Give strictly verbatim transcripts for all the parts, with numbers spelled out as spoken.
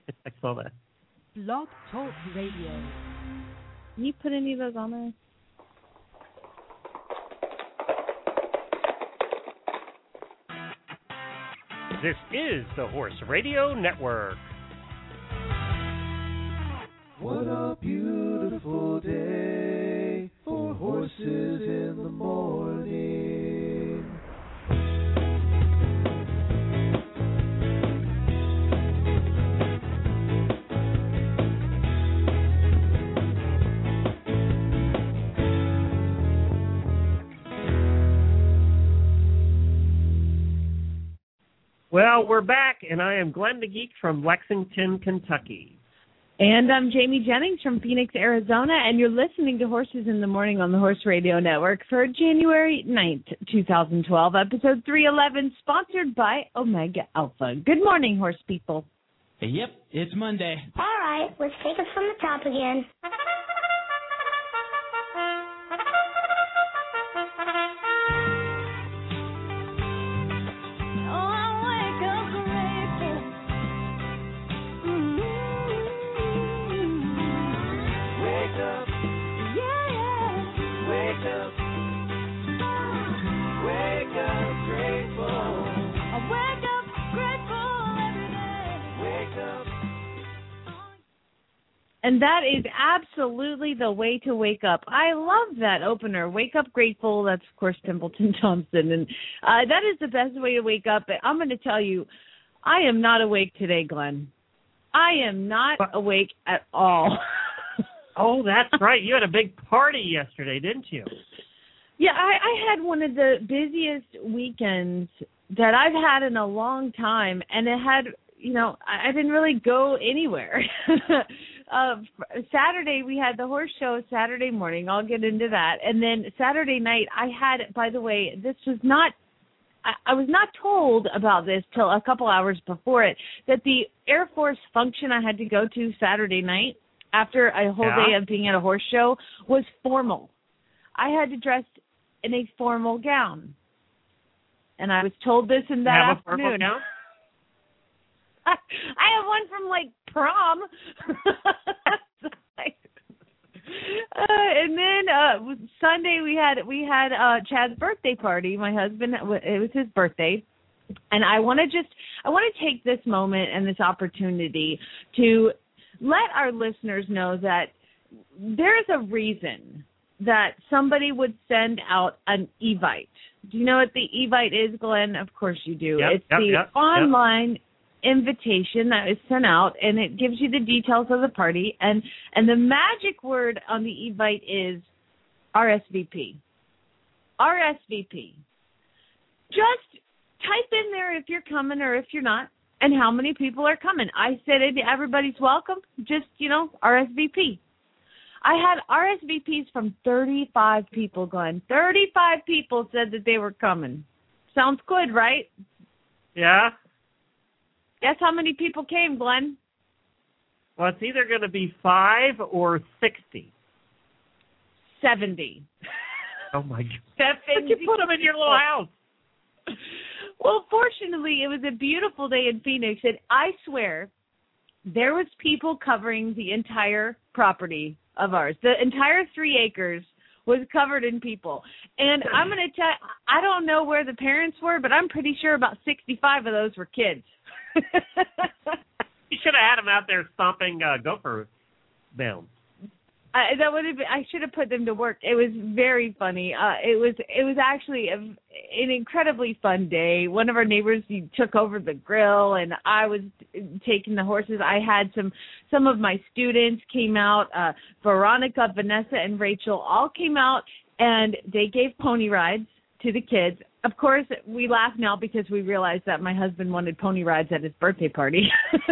I saw that. Blog Talk Radio. Can you put any of those on there? This is the Horse Radio Network. What a beautiful day for horses in the morning. Well, we're back, and I am Glenn the Geek from Lexington, Kentucky. And I'm Jamie Jennings from Phoenix, Arizona, and you're listening to Horses in the Morning on the Horse Radio Network for January ninth, twenty twelve, episode three eleven, sponsored by Omega Alpha. Good morning, horse people. Yep, it's Monday. All right, let's take it from the top again. And that is absolutely the way to wake up. I love that opener. Wake up grateful. That's, of course, Templeton Thompson. And uh, that is the best way to wake up. I'm going to tell you, I am not awake today, Glenn. I am not awake at all. Oh, that's right. You had a big party yesterday, didn't you? Yeah, I, I had one of the busiest weekends that I've had in a long time. And it had, you know, I, I didn't really go anywhere. Uh, Saturday, we had the horse show Saturday morning. I'll get into that. And then Saturday night, I had, by the way, this was not, I, I was not told about this till a couple hours before it, that the Air Force function I had to go to Saturday night after a whole yeah. day of being at a horse show was formal. I had to dress in a formal gown. And I was told this in that Have afternoon. A formal gown? I have one from, like, prom. like, uh, and then uh, Sunday we had we had uh, Chad's birthday party. My husband, it was his birthday. And I want to just, I want to take this moment and this opportunity to let our listeners know that there's a reason that somebody would send out an Evite. Do you know what the Evite is, Glenn? Of course you do. Yep, it's yep, the yep, online yep. invitation that is sent out, and it gives you the details of the party. And, and the magic word on the Evite is R S V P. R S V P. Just type in there if you're coming or if you're not, and how many people are coming. I said it, everybody's welcome. Just, you know, R S V P. I had R S V Ps from thirty-five people, Glenn. thirty-five people said that they were coming. Sounds good, right? Yeah. Guess how many people came, Glenn? Well, it's either going to be five or sixty. seventy. Oh, my God. seventy. But you put them in your little house. Well, fortunately, it was a beautiful day in Phoenix, and I swear there was people covering the entire property of ours. The entire three acres was covered in people. And I'm going to tell you, I don't know where the parents were, but I'm pretty sure about sixty-five of those were kids. You should have had them out there stomping uh, gopher bounds. I, that would have been, I should have put them to work. It was very funny. Uh, it was it was actually a, an incredibly fun day. One of our neighbors he took over the grill, and I was taking the horses. I had some some of my students came out. Uh, Veronica, Vanessa, and Rachel all came out, and they gave pony rides to the kids. Of course, we laugh now because we realized that my husband wanted pony rides at his birthday party.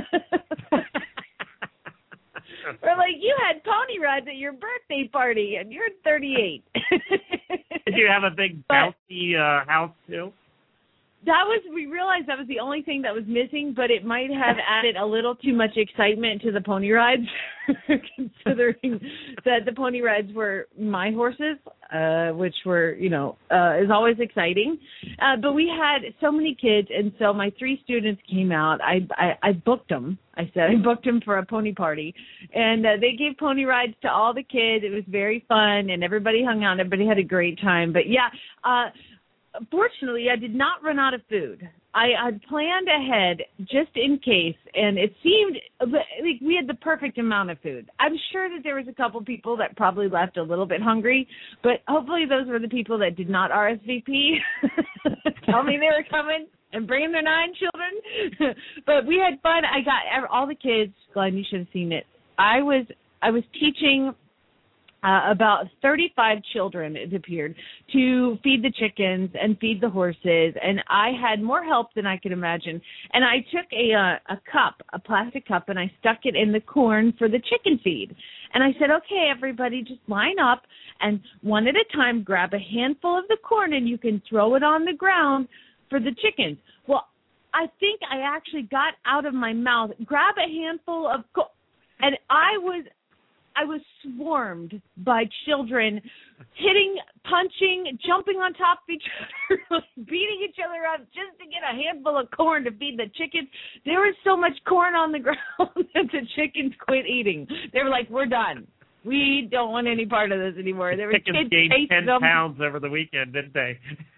We're like, you had pony rides at your birthday party, and you're thirty-eight. Did you have a big bouncy uh, house, too? that was, we realized that was the only thing that was missing, but it might have added a little too much excitement to the pony rides, considering that the pony rides were my horses, uh, which were, you know, uh, is always exciting. Uh, but we had so many kids, and so my three students came out. I, I, I booked them. I said I booked them for a pony party, and uh, they gave pony rides to all the kids. It was very fun, and everybody hung out. Everybody had a great time. But, yeah, uh, fortunately, I did not run out of food. I had planned ahead just in case, and it seemed like we had the perfect amount of food. I'm sure that there was a couple people that probably left a little bit hungry, but hopefully those were the people that did not R S V P. Tell me they were coming and bringing their nine children. But we had fun. I got all the kids. Glenn, you should have seen it. I was I was teaching Uh, about thirty-five children, it appeared, to feed the chickens and feed the horses, and I had more help than I could imagine. And I took a, uh, a cup, a plastic cup, and I stuck it in the corn for the chicken feed. And I said, okay, everybody, just line up, and one at a time, grab a handful of the corn, and you can throw it on the ground for the chickens. Well, I think I actually got out of my mouth, grab a handful of corn, and I was... I was swarmed by children hitting, punching, jumping on top of each other, beating each other up just to get a handful of corn to feed the chickens. There was so much corn on the ground that the chickens quit eating. They were like, we're done. We don't want any part of this anymore. There were chickens kids gained ten them. pounds over the weekend, didn't they?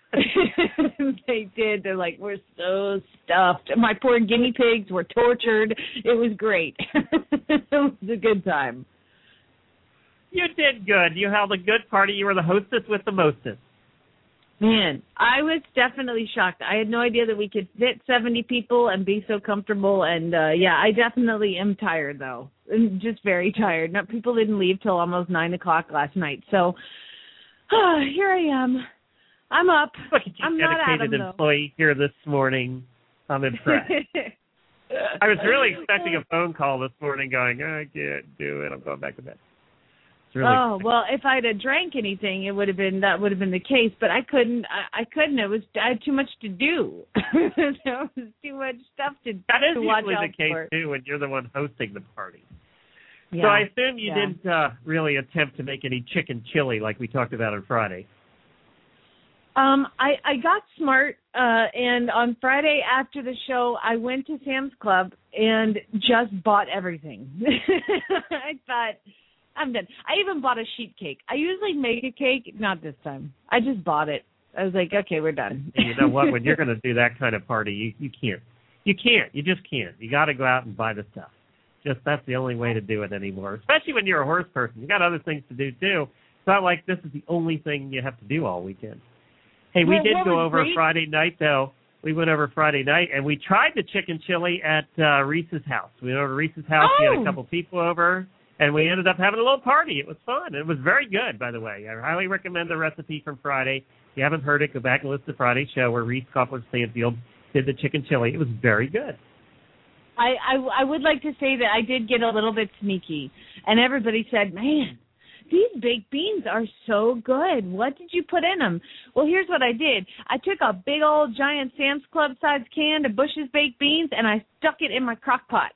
They did. They're like, we're so stuffed. My poor guinea pigs were tortured. It was great. It was a good time. You did good. You held a good party. You were the hostess with the mostest. Man, I was definitely shocked. I had no idea that we could fit seventy people and be so comfortable. And, uh, yeah, I definitely am tired, though. I'm just very tired. No, people didn't leave till almost nine o'clock last night. So uh, here I am. I'm up. Look at you, I'm not dedicated Adam, employee here this morning. I'm impressed. I was really expecting a phone call this morning going, oh, I can't do it. I'm going back to bed. Really oh well, if I'd have drank anything, it would have been that would have been the case. But I couldn't. I, I couldn't. It was I had too much to do. There was too much stuff to. That is to watch usually out the case for. too when you're the one hosting the party. Yeah. So I assume you yeah. didn't uh, really attempt to make any chicken chili like we talked about on Friday. Um, I, I got smart, uh, and on Friday after the show, I went to Sam's Club and just bought everything. I thought. I'm done. I even bought a sheet cake. I usually make a cake, not this time. I just bought it. I was like, okay, we're done. And you know what? When you're going to do that kind of party, you, you can't. You can't. You just can't. You got to go out and buy the stuff. Just that's the only way to do it anymore, especially when you're a horse person. You got other things to do, too. It's not like this is the only thing you have to do all weekend. Hey, we well, did go over great? Friday night, though. We went over Friday night, and we tried the chicken chili at uh, Reese's house. We went over to Reese's house. Oh. We had a couple people over. And we ended up having a little party. It was fun. It was very good, by the way. I highly recommend the recipe from Friday. If you haven't heard it, go back and listen to Friday's show where Reese Koppler-Stanfield did the chicken chili. It was very good. I, I, I would like to say that I did get a little bit sneaky. And everybody said, man, these baked beans are so good. What did you put in them? Well, here's what I did. I took a big old giant Sam's Club-sized can of Bush's baked beans, and I stuck it in my crock pot.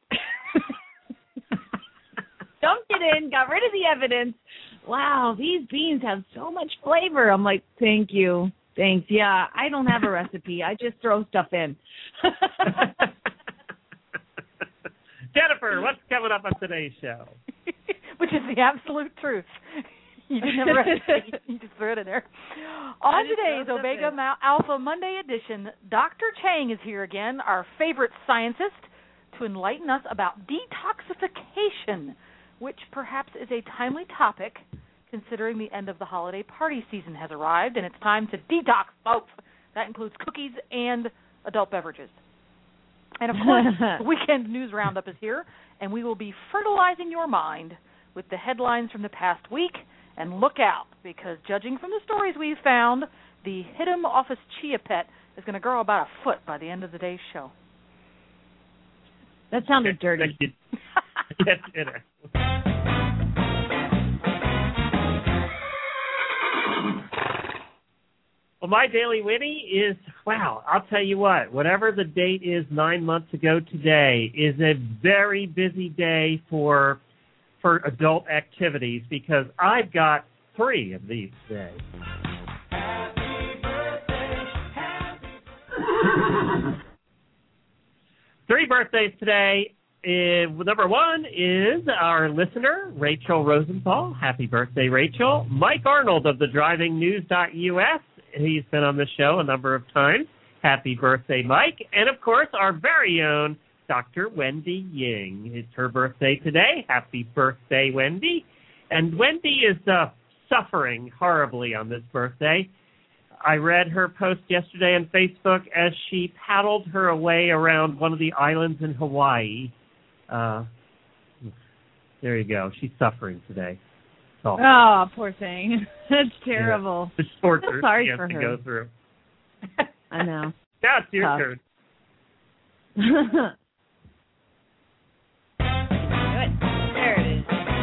Dumped it in, got rid of the evidence. Wow, these beans have so much flavor. I'm like, thank you. Thanks. Yeah, I don't have a recipe. I just throw stuff in. Jennifer, what's coming up on today's show? Which is the absolute truth. You didn't have a recipe. You just threw it in there. On today's Omega Ma- Alpha Monday edition, Doctor Chang is here again, our favorite scientist, to enlighten us about detoxification, which perhaps is a timely topic considering the end of the holiday party season has arrived and it's time to detox, folks. That includes cookies and adult beverages. And, of course, the Weekend News Roundup is here, and we will be fertilizing your mind with the headlines from the past week. And look out, because judging from the stories we've found, the Hidden Office Chia Pet is going to grow about a foot by the end of the day's show. That sounded dirty. Yes, it is. Well, my Daily Witty is wow, I'll tell you what, whatever the date is nine months ago today is a very busy day for for adult activities because I've got three of these today. Happy birthday, happy Three birthdays today. Uh, number one is our listener, Rachel Rosenthal. Happy birthday, Rachel. Mike Arnold of the driving news dot U S. He's been on the show a number of times. Happy birthday, Mike. And, of course, our very own Doctor Wendy Ying. It's her birthday today. Happy birthday, Wendy. And Wendy is uh, suffering horribly on this birthday. I read her post yesterday on Facebook as she paddled her way around one of the islands in Hawaii. Uh, there you go. She's suffering today. Oh, oh poor thing. That's terrible. Yeah. The torture I'm sorry she has for to her. go through. I know. Now it's your Tough. turn. Good. There it is.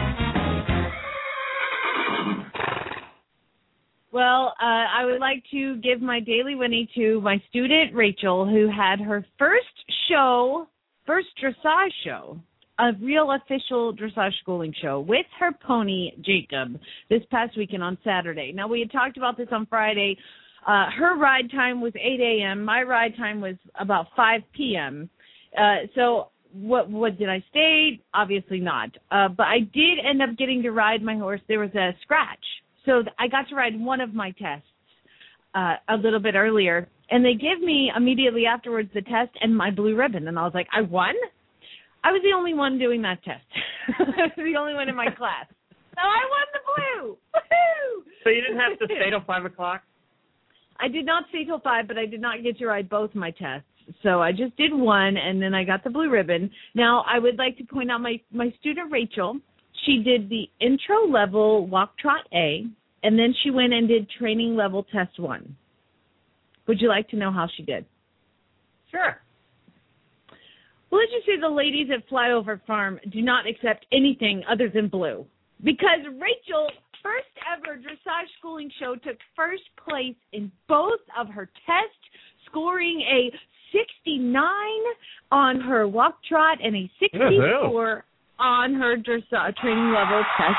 Well, uh, I would like to give my Daily Winnie to my student, Rachel, who had her first show, first dressage show, a real official dressage schooling show with her pony, Jacob, this past weekend on Saturday. Now, we had talked about this on Friday. Uh, her ride time was eight a.m. My ride time was about five p.m. Uh, so what what did I stay? Obviously not. Uh, but I did end up getting to ride my horse. There was a scratch. So I got to ride one of my tests uh, a little bit earlier. And they give me immediately afterwards the test and my blue ribbon. And I was like, I won? I was the only one doing that test. I was the only one in my class. So I won the blue. Woohoo! So you didn't have to stay till five o'clock? I did not stay till five, but I did not get to ride both my tests. So I just did one, and then I got the blue ribbon. Now, I would like to point out my, my student, Rachel. She did the intro level walk trot A, and then she went and did training level test one. Would you like to know how she did? Sure. Well, let's just say the ladies at Flyover Farm do not accept anything other than blue. Because Rachel, first ever dressage schooling show, took first place in both of her tests, scoring a sixty-nine on her walk trot and a sixty-four on her dressage training level test.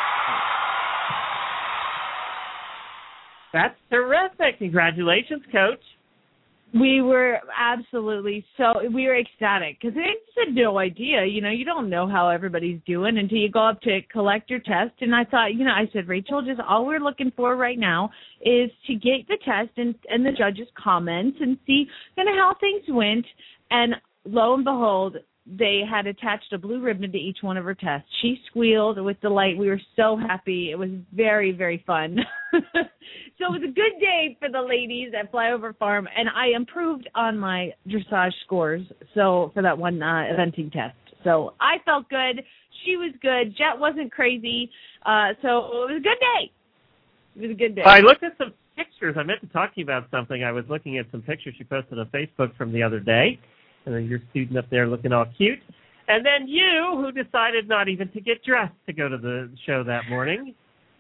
That's terrific. Congratulations, Coach. We were absolutely so, we were ecstatic because they just had no idea, you know, you don't know how everybody's doing until you go up to collect your test. And I thought, you know, I said, Rachel, just all we're looking for right now is to get the test and, and the judges' comments and see kind of how things went. And lo and behold, they had attached a blue ribbon to each one of her tests. She squealed with delight. We were so happy. It was very, very fun. So it was a good day for the ladies at Flyover Farm, and I improved on my dressage scores so for that one uh, eventing test. So I felt good. She was good. Jet wasn't crazy. Uh, so it was a good day. It was a good day. I looked at some pictures. I meant to talk to you about something. I was looking at some pictures she posted on Facebook from the other day. And then your student up there looking all cute. And then you, who decided not even to get dressed to go to the show that morning.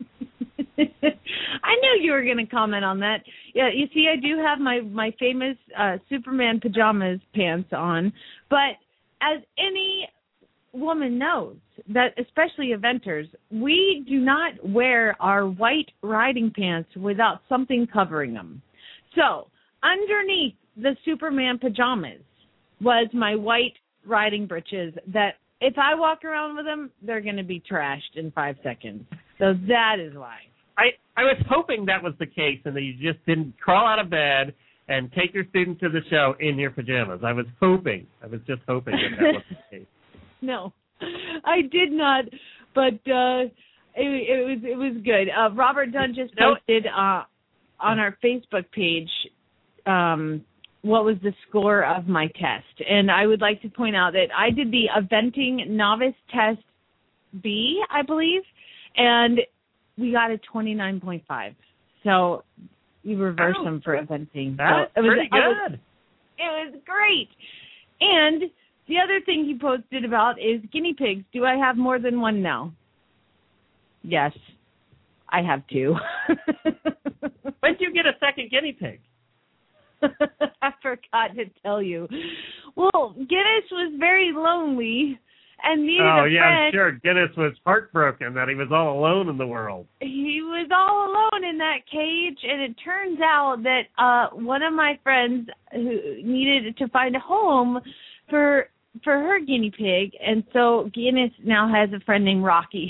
I knew you were going to comment on that. Yeah, you see, I do have my, my famous uh, Superman pajamas pants on. But as any woman knows, that especially eventers, we do not wear our white riding pants without something covering them. So underneath the Superman pajamas was my white riding breeches that if I walk around with them, they're going to be trashed in five seconds. So that is why. I, I was hoping that was the case and that you just didn't crawl out of bed and take your student to the show in your pajamas. I was hoping. I was just hoping that that was the case. No, I did not, but uh, it, it was it was good. Uh, Robert Dunn just posted uh, on our Facebook page um, what was the score of my test. And I would like to point out that I did the Eventing Novice Test B, I believe, and we got a twenty-nine point five. So you reversed oh, them for Eventing. That's so it was, pretty good. Was, it was great. And the other thing he posted about is guinea pigs. Do I have more than one now? Yes, I have two. When did you get a second guinea pig? I forgot to tell you. Well, Guinness was very lonely and needed oh, a yeah, friend. I'm sure Guinness was heartbroken that he was all alone in the world. He was all alone in that cage, and it turns out that uh, one of my friends who needed to find a home for for her guinea pig, and so Guinness now has a friend named Rocky.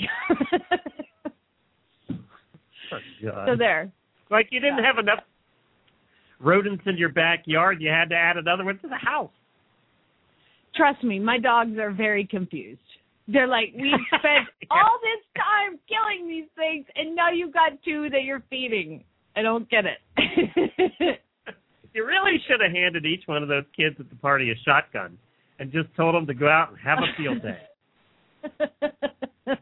Oh, God. So there. Like you didn't Yeah. have enough rodents in your backyard, you had to add another one to the house. Trust me, my dogs are very confused. They're like, we've spent Yeah. all this time killing these things, and now you've got two that you're feeding. I don't get it. You really should have handed each one of those kids at the party a shotgun and just told them to go out and have a field day.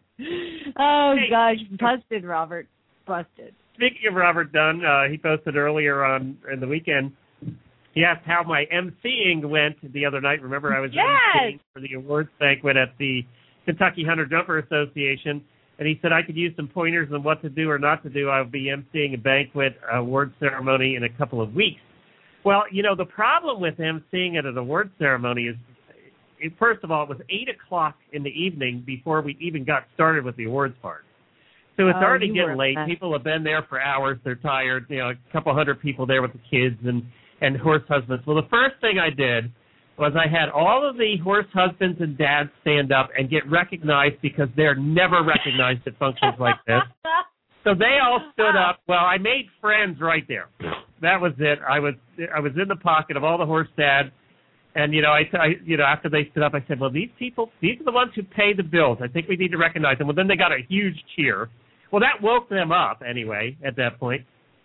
Oh, Hey. gosh, busted, Robert. Busted. Speaking of Robert Dunn, uh, he posted earlier on in the weekend, he asked how my emceeing went the other night. Remember, I was Yes. emceeing for the awards banquet at the Kentucky Hunter Jumper Association, and he said I could use some pointers on what to do or not to do. I will be emceeing a banquet award ceremony in a couple of weeks. Well, you know, the problem with emceeing at an award ceremony is, it, first of all, it was eight o'clock in the evening before we even got started with the awards part. So it's Oh, already you getting were late. upset. People have been there for hours. They're tired. You know, a couple hundred people there with the kids and, and horse husbands. Well, the first thing I did was I had all of the horse husbands and dads stand up and get recognized because they're never recognized at functions like this. So they all stood up. Well, I made friends right there. That was it. I was I was in the pocket of all the horse dads. And, you know, I, I, you know, after they stood up, I said, well, these people, these are the ones who pay the bills. I think we need to recognize them. Well, then they got a huge cheer. Well, that woke them up anyway at that point.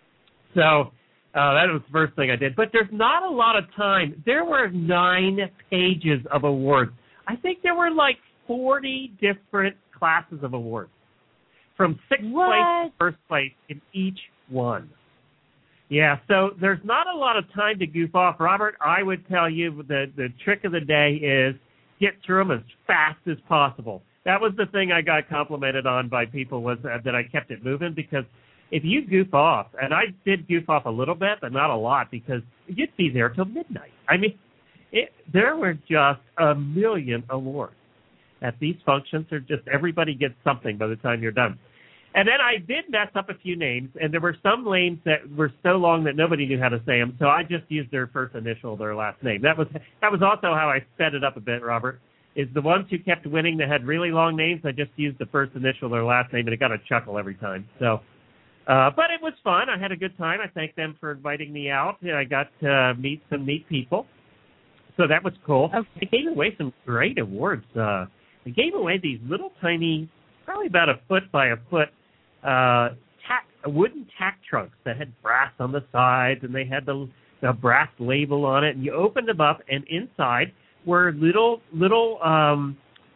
So uh, that was the first thing I did. But there's not a lot of time. There were nine pages of awards. I think there were like forty different classes of awards, from sixth What? place to first place in each one. Yeah, so there's not a lot of time to goof off. Robert, I would tell you the, the trick of the day is get through them as fast as possible. That was the thing I got complimented on by people, was uh, that I kept it moving, because if you goof off, and I did goof off a little bit, but not a lot, because you'd be there till midnight. I mean, it, there were just a million awards at these functions. Are just everybody gets something by the time you're done. And then I did mess up a few names, and there were some names that were so long that nobody knew how to say them, so I just used their first initial, their last name. That was that was also how I sped it up a bit, Robert, is the ones who kept winning that had really long names, I just used the first initial, their last name, and it got a chuckle every time. So, uh, but it was fun. I had a good time. I thank them for inviting me out. I got to meet some neat people, so that was cool. Okay. They gave away some great awards. Uh, they gave away these little tiny, probably about a foot by a foot, uh, tack, wooden tack trunks that had brass on the sides, and they had the, the brass label on it, and you opened them up, and inside were little, little, um,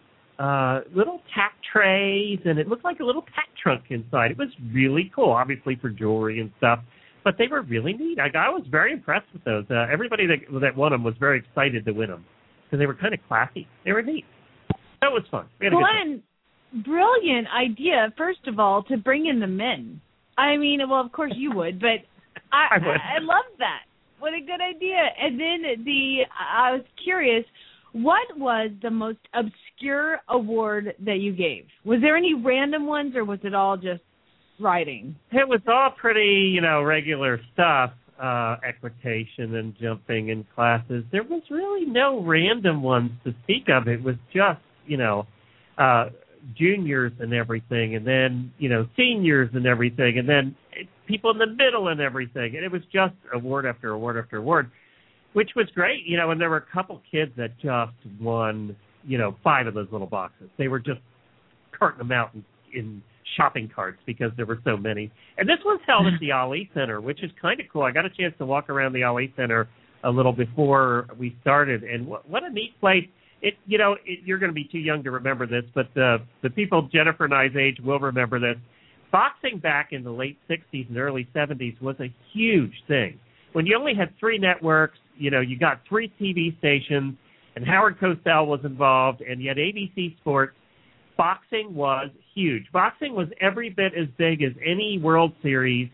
uh, little tack trays, and it looked like a little tack trunk inside. It was really cool, obviously for jewelry and stuff, but they were really neat. I, I was very impressed with those. Uh, everybody that, that won them was very excited to win them, because they were kind of classy. They were neat. That was fun. We had a good time. Glenn, brilliant idea, first of all, to bring in the men. I mean, well, of course you would, but I, I would. I, I love that. What a good idea. And then the, I was curious, what was the most obscure award that you gave? Was there any random ones, or was it all just writing? It was all pretty, you know, regular stuff, uh, equitation and jumping in classes. There was really no random ones to speak of. It was just, you know, uh, juniors and everything, and then, you know, seniors and everything, and then people in the middle and everything. And it was just award after award after award, which was great, you know, and there were a couple kids that just won, you know, five of those little boxes. They were just carting them out in, in shopping carts because there were so many. And this was held at the Ali Center, which is kind of cool. I got a chance to walk around the Ali Center a little before we started, and what, what a neat place. It, you know, it, you're going to be too young to remember this, but the the people Jennifer and I's age will remember this. Boxing back in the late sixties and early seventies was a huge thing. When you only had three networks, you know, you got three T V stations, and Howard Cosell was involved, and you had A B C Sports. Boxing was huge. Boxing was every bit as big as any World Series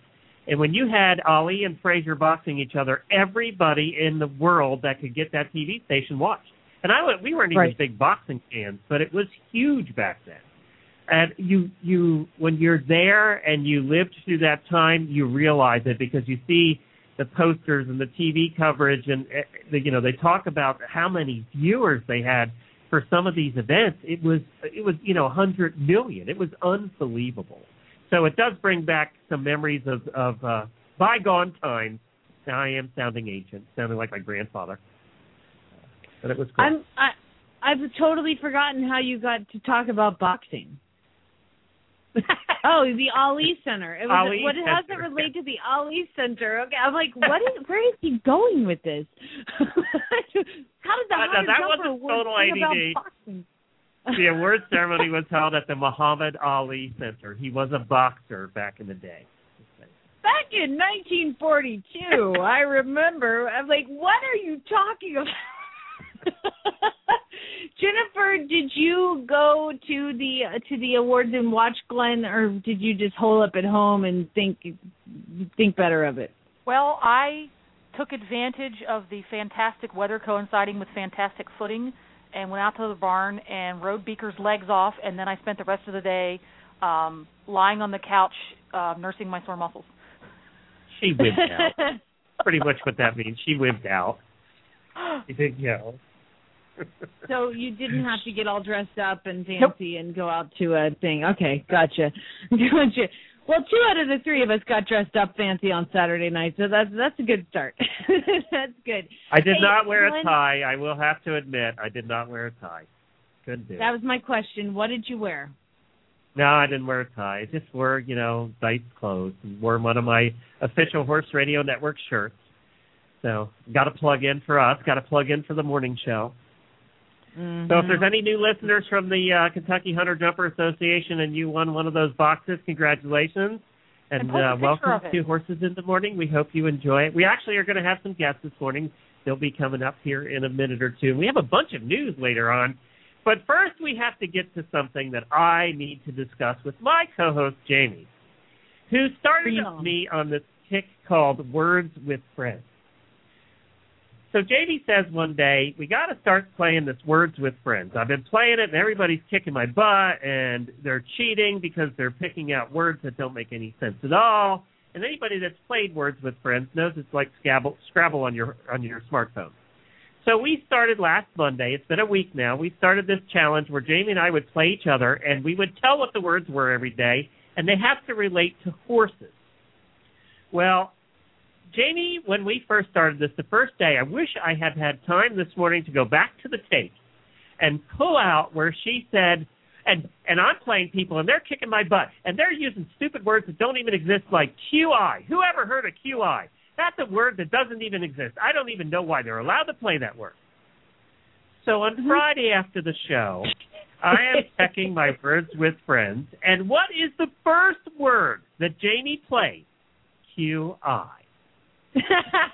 And when you had Ali and Frazier boxing each other, everybody in the world that could get that T V station watched. And I went, we weren't even Right. big boxing fans, but it was huge back then. And you, you, when you're there and you lived through that time, you realize it because you see the posters and the T V coverage, and uh, the, you know they talk about how many viewers they had for some of these events. It was, it was you know, one hundred million. It was unbelievable. So it does bring back some memories of, of uh, bygone times. Now I am sounding ancient, sounding like my grandfather. But it was cool. I'm, I, I've totally forgotten how you got to talk about boxing. Oh, the Ali Center. It was, Ali what how does it Center, relate to the Ali Center? Okay, I'm like, what is? Where is he going with this? How does the Uh, no, hundred that jumper wasn't award total thing A D D. about boxing? The award ceremony was held at the Muhammad Ali Center. He was a boxer back in the day. Back in nineteen forty-two, I remember. I'm like, what are you talking about? Jennifer, did you go to the uh, to the awards and watch Glenn, or did you just hole up at home and think think better of it? Well, I took advantage of the fantastic weather coinciding with fantastic footing and went out to the barn and rode Beaker's legs off, and then I spent the rest of the day um, lying on the couch uh, nursing my sore muscles. She wibbed out. Pretty much what that means. She wibbed out. You think, you know. So you didn't have to get all dressed up and fancy and go out to a thing. Okay, gotcha. Gotcha. Well, two out of the three of us got dressed up fancy on Saturday night, so that's that's a good start. That's good. I did Hey, not wear Glenn, a tie. I will have to admit, I did not wear a tie. Couldn't do it. That was my question. What did you wear? No, I didn't wear a tie. I just wore, you know, nice clothes and wore one of my official Horse Radio Network shirts. So, got to plug in for us. Got to plug in for the morning show. Mm-hmm. So if there's any new listeners from the uh, Kentucky Hunter Jumper Association and you won one of those boxes, congratulations. And, And post a uh, picture welcome of it. to Horses in the Morning. We hope you enjoy it. We actually are going to have some guests this morning. They'll be coming up here in a minute or two. We have a bunch of news later on. But first we have to get to something that I need to discuss with my co-host, Jamie, who started Yeah. me on this kick called Words with Friends. So Jamie says one day, we got to start playing this Words with Friends. I've been playing it, and everybody's kicking my butt, and they're cheating because they're picking out words that don't make any sense at all. And anybody that's played Words with Friends knows it's like Scrabble, Scrabble on your on your smartphone. So we started last Monday. It's been a week now. We started this challenge where Jamie and I would play each other, and we would tell what the words were every day, and they have to relate to horses. Well, Jamie, when we first started this, the first day, I wish I had had time this morning to go back to the tape and pull out where she said, and and I'm playing people, and they're kicking my butt, and they're using stupid words that don't even exist, like Q I. Who ever heard of Q I? That's a word that doesn't even exist. I don't even know why they're allowed to play that word. So on Friday after the show, I am checking my Words with Friends, and what is the first word that Jamie played? Q I. And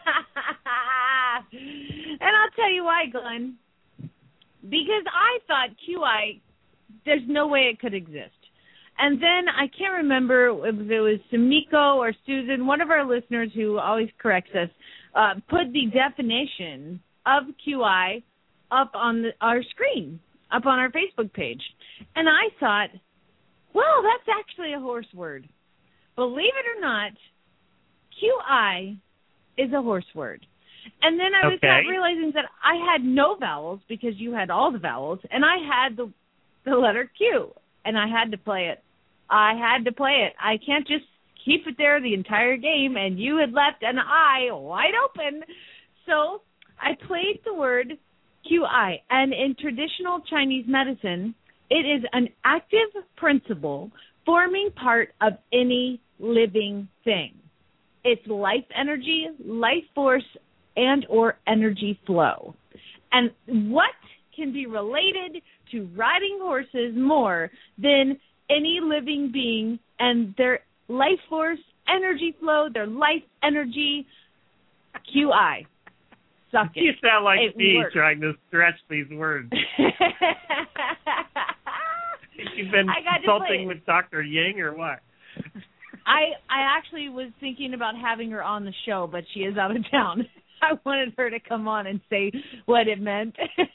I'll tell you why, Glenn. Because I thought Q I, there's no way it could exist. And then I can't remember if it was Samiko or Susan, one of our listeners who always corrects us, uh, put the definition of Q I up on the, our screen, up on our Facebook page. And I thought, well, that's actually a horse word. Believe it or not, Q I is a horse word. And then I was Okay. not realizing that I had no vowels because you had all the vowels, and I had the the letter Q, and I had to play it. I had to play it. I can't just keep it there the entire game, and you had left an I wide open. So I played the word Q I, and in traditional Chinese medicine, it is an active principle forming part of any living thing. It's life energy, life force, and or energy flow. And what can be related to riding horses more than any living being and their life force, energy flow, their life energy? Q I. Suck it. You sound like It me works. trying to stretch these words. You've been I got to play consulting it. with Doctor Ying or what? I I actually was thinking about having her on the show, but she is out of town. I wanted her to come on and say what it meant.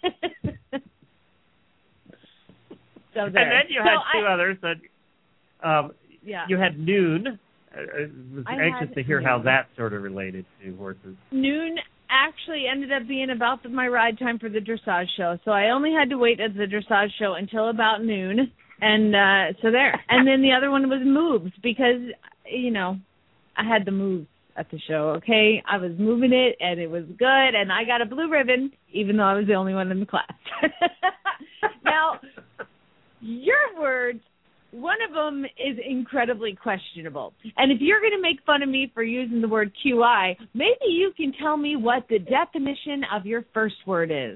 So there. And then you so had two I, others that um, yeah. you had Noon. I was I anxious to hear Noon. how that sort of related to horses. Noon actually ended up being about the, my ride time for the dressage show. So I only had to wait at the dressage show until about noon. And uh, so there. And then the other one was moves because, you know, I had the moves at the show, okay? I was moving it, and it was good, and I got a blue ribbon, even though I was the only one in the class. Now, your words, one of them is incredibly questionable. And if you're going to make fun of me for using the word Q I, maybe you can tell me what the definition of your first word is.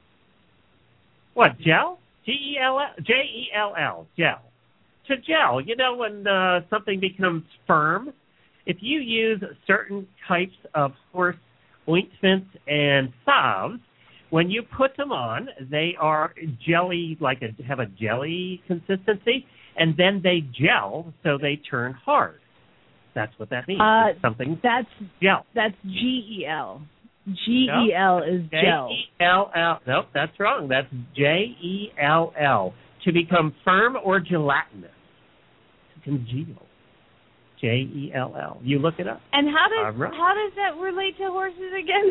What, gel? G E L L? J E L L, gel. To gel, you know when uh, something becomes firm? If you use certain types of horse ointments and salves, when you put them on, they are jelly, like a, have a jelly consistency, and then they gel, so they turn hard. That's what that means. Uh, it's something that's gel. That's G E L. G E L nope. is gel. J E L L. Nope, that's wrong. That's J E L L. To become firm or gelatinous. To congeal. J E L L. You look it up. And how does right. how does that relate to horses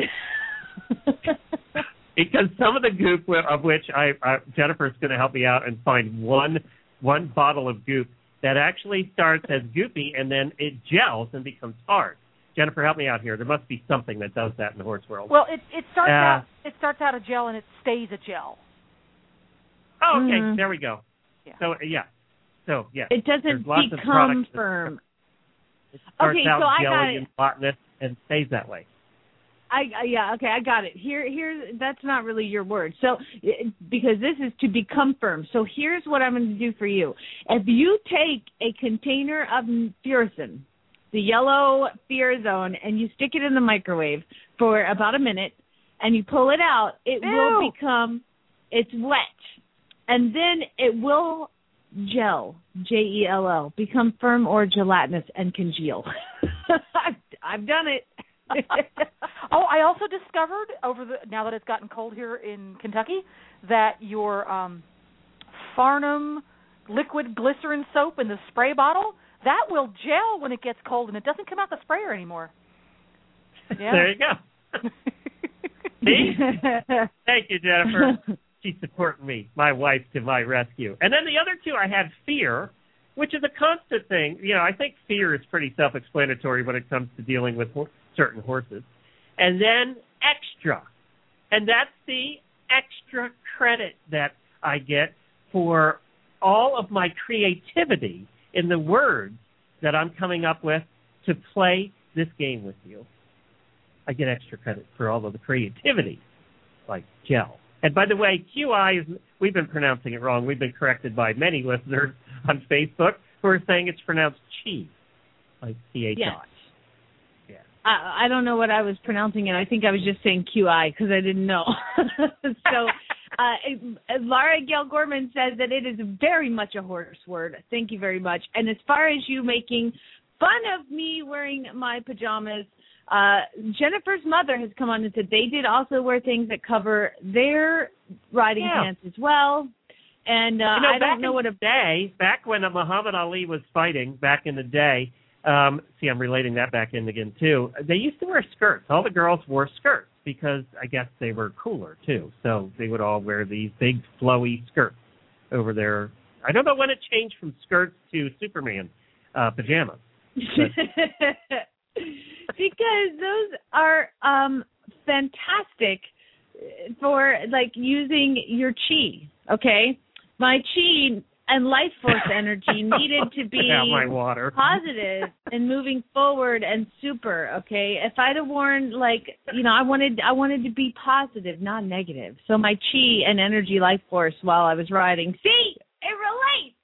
again? Because some of the goop, of which I, I Jennifer's going to help me out and find one one bottle of goop that actually starts as goopy and then it gels and becomes hard. Jennifer, help me out here. There must be something that does that in the horse world. Well, it it starts uh, out it starts out a gel and it stays a gel. Oh, okay. Mm. There we go. Yeah. So yeah. So yeah. It doesn't There's lots of become products that- firm. It starts Okay, out so I got jelly it. and hotness and stays that way. I, I yeah okay I got it. Here here that's not really your word. So it, because this is to become firm. So here's what I'm going to do for you. If you take a container of Furazin, the yellow Furazone, and you stick it in the microwave for about a minute, and you pull it out, it Ew. will become it's wet, and then it will gel, J E L L, become firm or gelatinous and congeal. I've, I've done it. Oh, I also discovered over the now that it's gotten cold here in Kentucky that your um, Farnham liquid glycerin soap in the spray bottle, that will gel when it gets cold and it doesn't come out the sprayer anymore. Yeah. There you go. See? Thank you, Jennifer. She's supporting me, my wife, to my rescue. And then the other two, I had fear, which is a constant thing. You know, I think fear is pretty self-explanatory when it comes to dealing with ho- certain horses. And then extra. And that's the extra credit that I get for all of my creativity in the words that I'm coming up with to play this game with you. I get extra credit for all of the creativity, like gel. And by the way, Q I is, we've been pronouncing it wrong. We've been corrected by many listeners on Facebook who are saying it's pronounced chi, like C H I. Yes. Yeah. I, I don't know what I was pronouncing it. I think I was just saying Q I because I didn't know. So uh, it, Laura Gail Gorman says that it is very much a horse word. Thank you very much. And as far as you making fun of me wearing my pajamas, Uh, Jennifer's mother has come on and said they did also wear things that cover their riding yeah. pants as well. And uh, you know, I don't know what a day back when Muhammad Ali was fighting back in the day. Um, see, I'm relating that back in again too. They used to wear skirts. All the girls wore skirts because I guess they were cooler too. So they would all wear these big flowy skirts over their. I don't know when it changed from skirts to Superman uh, pajamas. Because those are um, fantastic for, like, using your chi, okay? My chi and life force energy needed to be yeah, my water. positive and moving forward and super, okay? If I'd have worn, like, you know, I wanted I wanted to be positive, not negative. So my chi and energy life force while I was riding, see, it relates.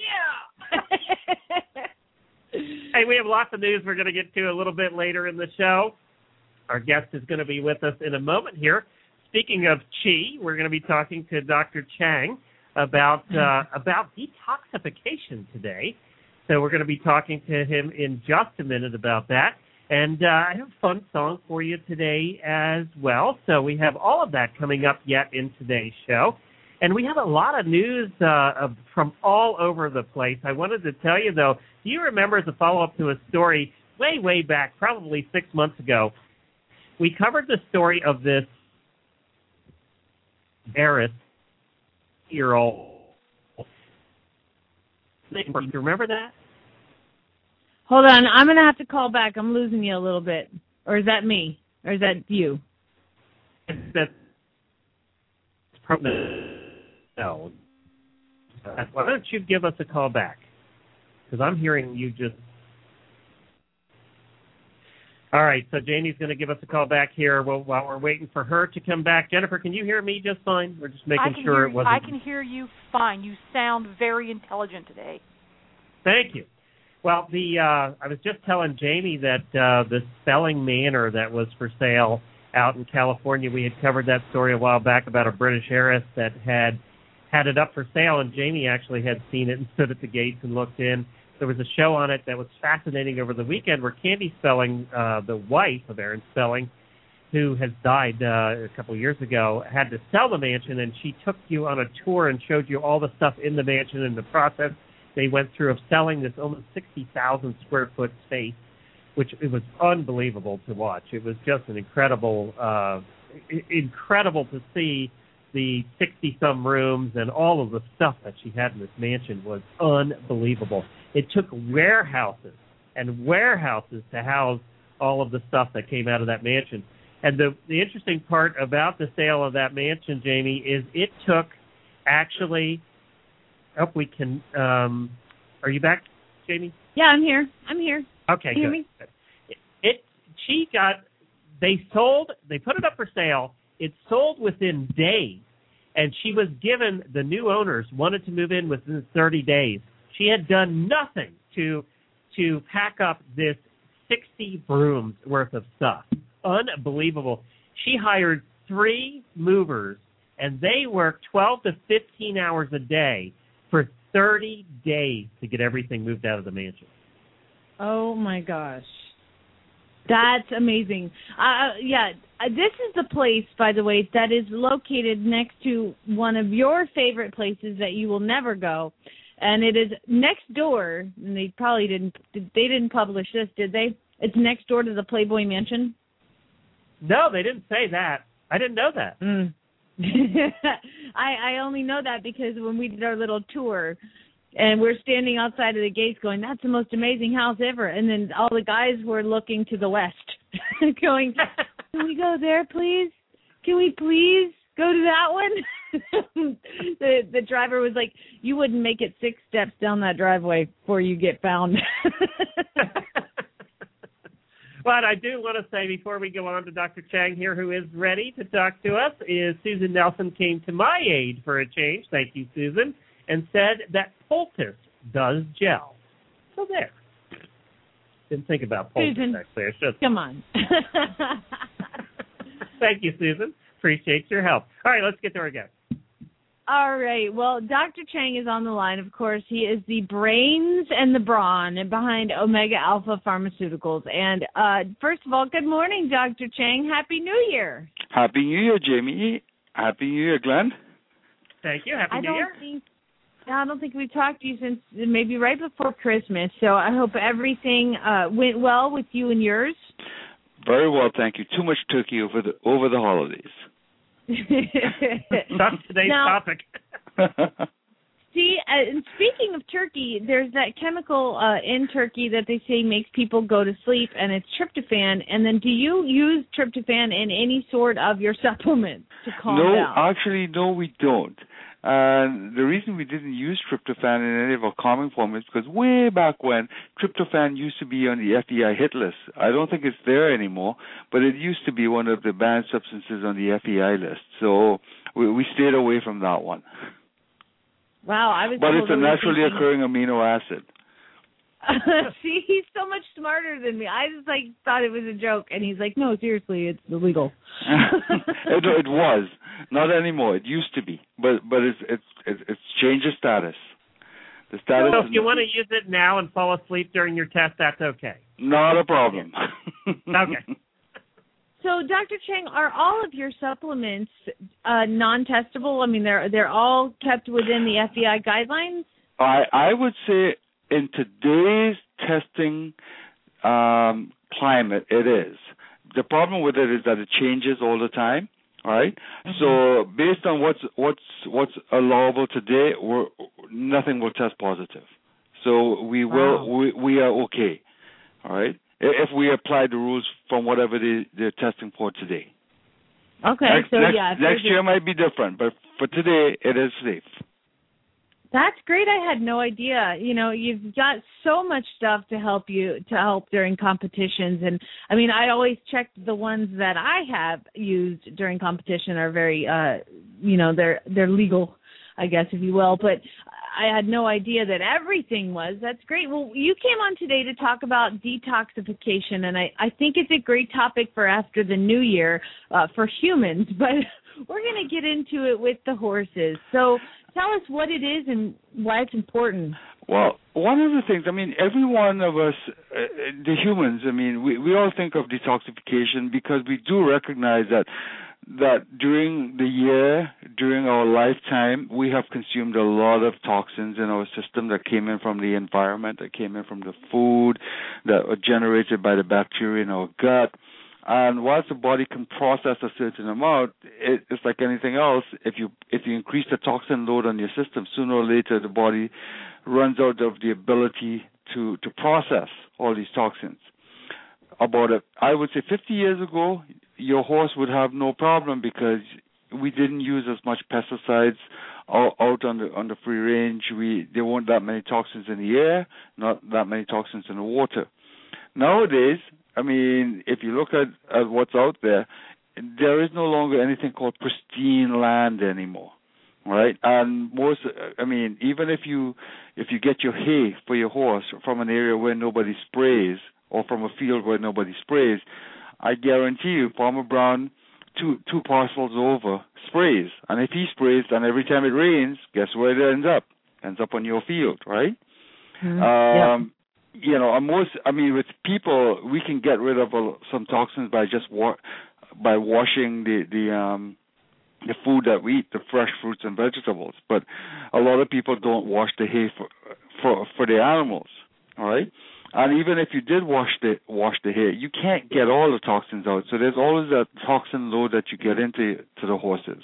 Yeah. Hey, we have lots of news we're going to get to a little bit later in the show. Our guest is going to be with us in a moment here. Speaking of chi, we're going to be talking to Doctor Chang about uh, about detoxification today. So we're going to be talking to him in just a minute about that. And uh, I have a fun song for you today as well. So we have all of that coming up yet in today's show. And we have a lot of news uh, of, from all over the place. I wanted to tell you, though, do you remember, as a follow-up to a story way, way back, probably six months ago, we covered the story of this Barris year old. Do you remember that? Hold on, I'm going to have to call back. I'm losing you a little bit. Or is that me? Or is that you? That's probably no. Why don't you give us a call back? Because I'm hearing you just... All right, so Jamie's going to give us a call back here while, while we're waiting for her to come back. Jennifer, can you hear me just fine? We're just making sure hear, it wasn't... I can hear you fine. You sound very intelligent today. Thank you. Well, the uh, I was just telling Jamie that uh, the Spelling Manor that was for sale out in California, we had covered that story a while back about a British heiress that had had it up for sale, and Jamie actually had seen it and stood at the gates and looked in. There was a show on it that was fascinating over the weekend where Candy Spelling, uh, the wife of Aaron Spelling, who has died uh, a couple of years ago, had to sell the mansion, and she took you on a tour and showed you all the stuff in the mansion and the process they went through of selling this almost sixty thousand square foot space, which it was unbelievable to watch. It was just an incredible, uh, incredible to see the sixty-some rooms and all of the stuff that she had in this mansion was unbelievable. It took warehouses and warehouses to house all of the stuff that came out of that mansion. And the, the interesting part about the sale of that mansion, Jamie, is it took actually... Oh, we can... Um, are you back, Jamie? Yeah, I'm here. I'm here. Okay, Can you good. hear me? It, it, she got... They sold... They put it up for sale. It sold within days. And she was given... The new owners wanted to move in within thirty days. She had done nothing to to pack up this sixty rooms worth of stuff. Unbelievable. She hired three movers, and they worked twelve to fifteen hours a day for thirty days to get everything moved out of the mansion. Oh, my gosh. That's amazing. Uh, yeah, this is the place, by the way, that is located next to one of your favorite places that you will never go. And it is next door, and they probably didn't, they didn't publish this, did they? It's next door to the Playboy Mansion? No, they didn't say that. I didn't know that. Mm. I, I only know that because when we did our little tour, and we're standing outside of the gates going, that's the most amazing house ever. And then all the guys were looking to the west, going, can we go there, please? Can we please go to that one? the the driver was like, you wouldn't make it six steps down that driveway before you get found. But I do want to say before we go on to Doctor Chang here, who is ready to talk to us, is Susan Nelson came to my aid for a change. Thank you, Susan. And said that poultice does gel. So there. Didn't think about poultice, Susan, actually. I should. Come on. Thank you, Susan. Appreciate your help. All right, let's get to our guest. All right. Well, Doctor Chang is on the line, of course. He is the brains and the brawn behind Omega Alpha Pharmaceuticals. And uh, first of all, good morning, Doctor Chang. Happy New Year. Happy New Year, Jamie. Happy New Year, Glenn. Thank you. Happy I New don't Year. Think, I don't think we've talked to you since maybe right before Christmas. So I hope everything uh, went well with you and yours. Very well, thank you. Too much turkey over the over the holidays. That's today's now, topic. See, uh, and speaking of turkey, there's that chemical uh, in turkey that they say makes people go to sleep, and it's tryptophan. And then do you use tryptophan in any sort of your supplements to calm no, down? No, actually, no, we don't. And the reason we didn't use tryptophan in any of our calming formulas is because way back when, tryptophan used to be on the F D I hit list. I don't think it's there anymore, but it used to be one of the banned substances on the F D I list. So we, we stayed away from that one. Wow, I was. But it's a naturally thinking... occurring amino acid. See, he's so much smarter than me. I just like thought it was a joke, and he's like, "No, seriously, it's illegal." it, it was not anymore. It used to be, but but it's it's it's changed its status. The status. So if you want to use it now and fall asleep during your test, that's okay. Not a problem. Okay. So, Doctor Chang, are all of your supplements uh, non-testable? I mean, they're they're all kept within the F D A guidelines? I I would say in today's testing um, climate, it is. The problem with it is that it changes all the time. All right. Mm-hmm. So based on what's what's what's allowable today, we're, nothing will test positive. So we will wow. we, we are okay. All right. If we apply the rules from whatever they, they're testing for today. Okay. Next, so next, yeah. Next year might be different, but for today it is safe. That's great. I had no idea. You know, you've got so much stuff to help you to help during competitions, and I mean, I always check the ones that I have used during competition are very, uh, you know, they're they're legal, I guess, if you will. But I had no idea that everything was. That's great. Well, you came on today to talk about detoxification, and I I think it's a great topic for after the new year uh, for humans, but we're going to get into it with the horses. So tell us what it is and why it's important. Well, one of the things, I mean, every one of us, uh, the humans, I mean, we, we all think of detoxification because we do recognize that that during the year, during our lifetime, we have consumed a lot of toxins in our system that came in from the environment, that came in from the food, that were generated by the bacteria in our gut. And once the body can process a certain amount, it, it's like anything else. If you if you increase the toxin load on your system, sooner or later the body runs out of the ability to, to process all these toxins. About it, I would say fifty years ago, your horse would have no problem because we didn't use as much pesticides out, out on the on the free range. We there weren't that many toxins in the air, not that many toxins in the water. Nowadays, I mean, if you look at, at what's out there, there is no longer anything called pristine land anymore, right? And most, I mean, even if you if you get your hay for your horse from an area where nobody sprays or from a field where nobody sprays, I guarantee you, Farmer Brown, two two parcels over, sprays. And if he sprays, then every time it rains, guess where it ends up? Ends up on your field, right? Mm-hmm. Um, yep. You know, and most, I mean, with people, we can get rid of uh, some toxins by just wa- by washing the the um, the food that we eat, the fresh fruits and vegetables. But a lot of people don't wash the hay for for for the animals, all right? And even if you did wash the wash the hay, you can't get all the toxins out. So there's always that toxin load that you get into to the horses.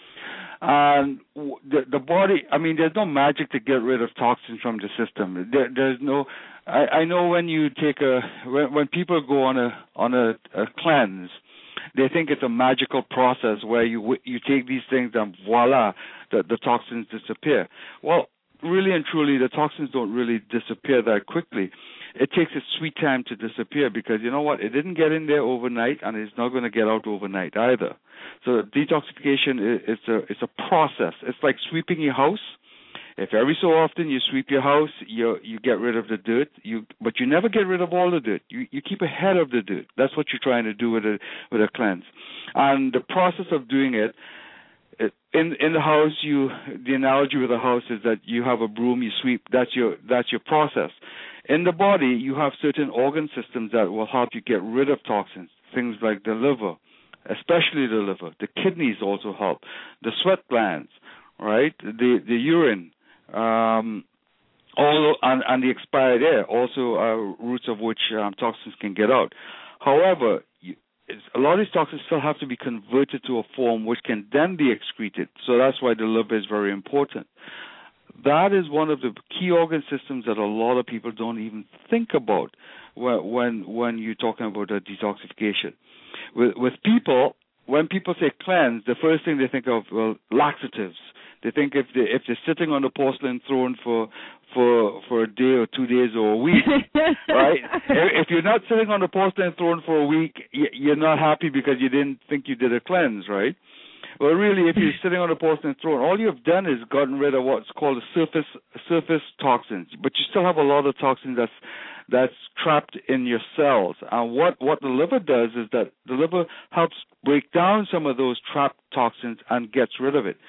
And the the body, I mean, there's no magic to get rid of toxins from the system. There, there's no. I, I know when you take a when, when people go on a on a, a cleanse, they think it's a magical process where you you take these things and voila, the the toxins disappear. Well, really and truly, the toxins don't really disappear that quickly. It takes a sweet time to disappear because, you know what, it didn't get in there overnight and it's not going to get out overnight either. So detoxification is a, it's a process. It's like sweeping your house. If every so often you sweep your house, you you get rid of the dirt, you but you never get rid of all the dirt. You you keep ahead of the dirt. That's what you're trying to do with a with a cleanse. And the process of doing it, it in in the house, you the analogy with the house is that you have a broom, you sweep. That's your that's your process. In the body, you have certain organ systems that will help you get rid of toxins, things like the liver, especially the liver. The kidneys also help. The sweat glands, right? The the urine, um, all and, and the expired air also are routes of which um, toxins can get out. However, you, a lot of these toxins still have to be converted to a form which can then be excreted. So that's why the liver is very important. That is one of the key organ systems that a lot of people don't even think about when when, when you're talking about a detoxification. With, with people, when people say cleanse, the first thing they think of, well, laxatives. They think if they if they're sitting on a porcelain throne for for for a day or two days or a week, right? If you're not sitting on a porcelain throne for a week, you're not happy because you didn't think you did a cleanse, right? Well, really, if you're sitting on a porcelain throne, all you've done is gotten rid of what's called a surface surface toxins, but you still have a lot of toxins that's that's trapped in your cells. And what, what the liver does is that the liver helps break down some of those trapped toxins and gets rid of it.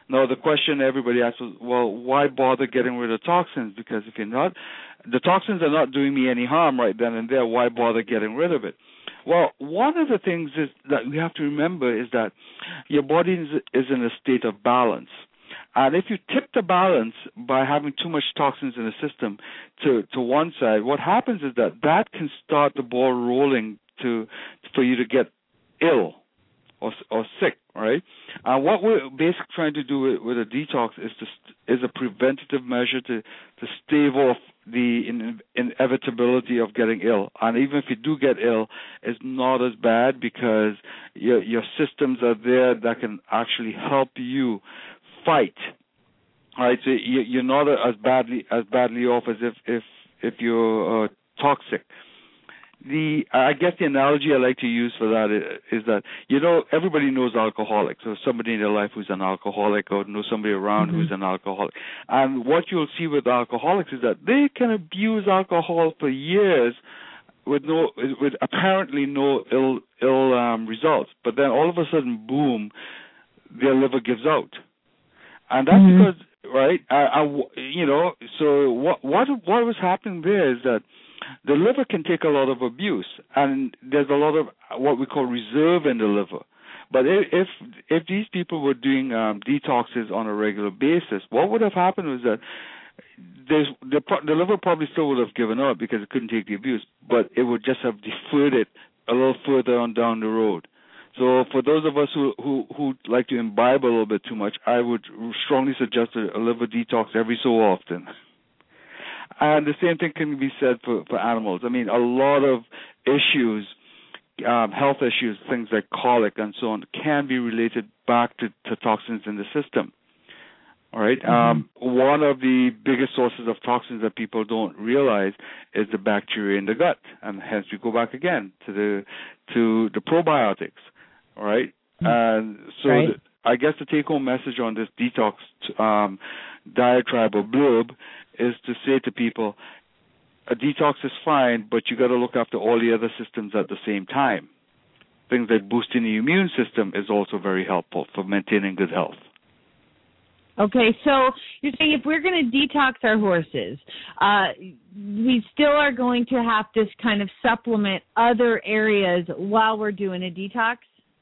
Now, the question everybody asks is, well, why bother getting rid of toxins? Because if you're not, the toxins are not doing me any harm right then and there, why bother getting rid of it? Well, one of the things is that we have to remember is that your body is, is in a state of balance. And if you tip the balance by having too much toxins in the system to, to one side, what happens is that that can start the ball rolling to for you to get ill or or sick, right? And what we're basically trying to do with, with a detox is to is a preventative measure to, to stave off the in, inevitability of getting ill. And even if you do get ill, it's not as bad because your your systems are there that can actually help you fight. All right, so you, you're not as badly as badly off as if if if you're uh, toxic. The I guess the analogy I like to use for that is, is that, you know, everybody knows alcoholics, or somebody in their life who's an alcoholic, or know somebody around mm-hmm. who's an alcoholic. And what you'll see with alcoholics is that they can abuse alcohol for years with no, with apparently no ill ill um, results. But then all of a sudden, boom, their liver gives out, and that's mm-hmm. because right, I, I, you know, so what what what was happening there is that the liver can take a lot of abuse, and there's a lot of what we call reserve in the liver. But if if these people were doing um, detoxes on a regular basis, what would have happened was that there's, the, the liver probably still would have given up because it couldn't take the abuse, but it would just have deferred it a little further on down the road. So for those of us who, who, who like to imbibe a little bit too much, I would strongly suggest a, a liver detox every so often. And the same thing can be said for, for animals. I mean, a lot of issues, um, health issues, things like colic and so on, can be related back to, to toxins in the system. All right. Mm-hmm. Um, one of the biggest sources of toxins that people don't realize is the bacteria in the gut, and hence we go back again to the to the probiotics. All right. Mm-hmm. And so right. the, I guess the take-home message on this detox um, diatribe or blurb is to say to people, a detox is fine, but you got to look after all the other systems at the same time. Things like boosting the immune system is also very helpful for maintaining good health. Okay, so you're saying if we're going to detox our horses, uh, we still are going to have to kind of supplement other areas while we're doing a detox?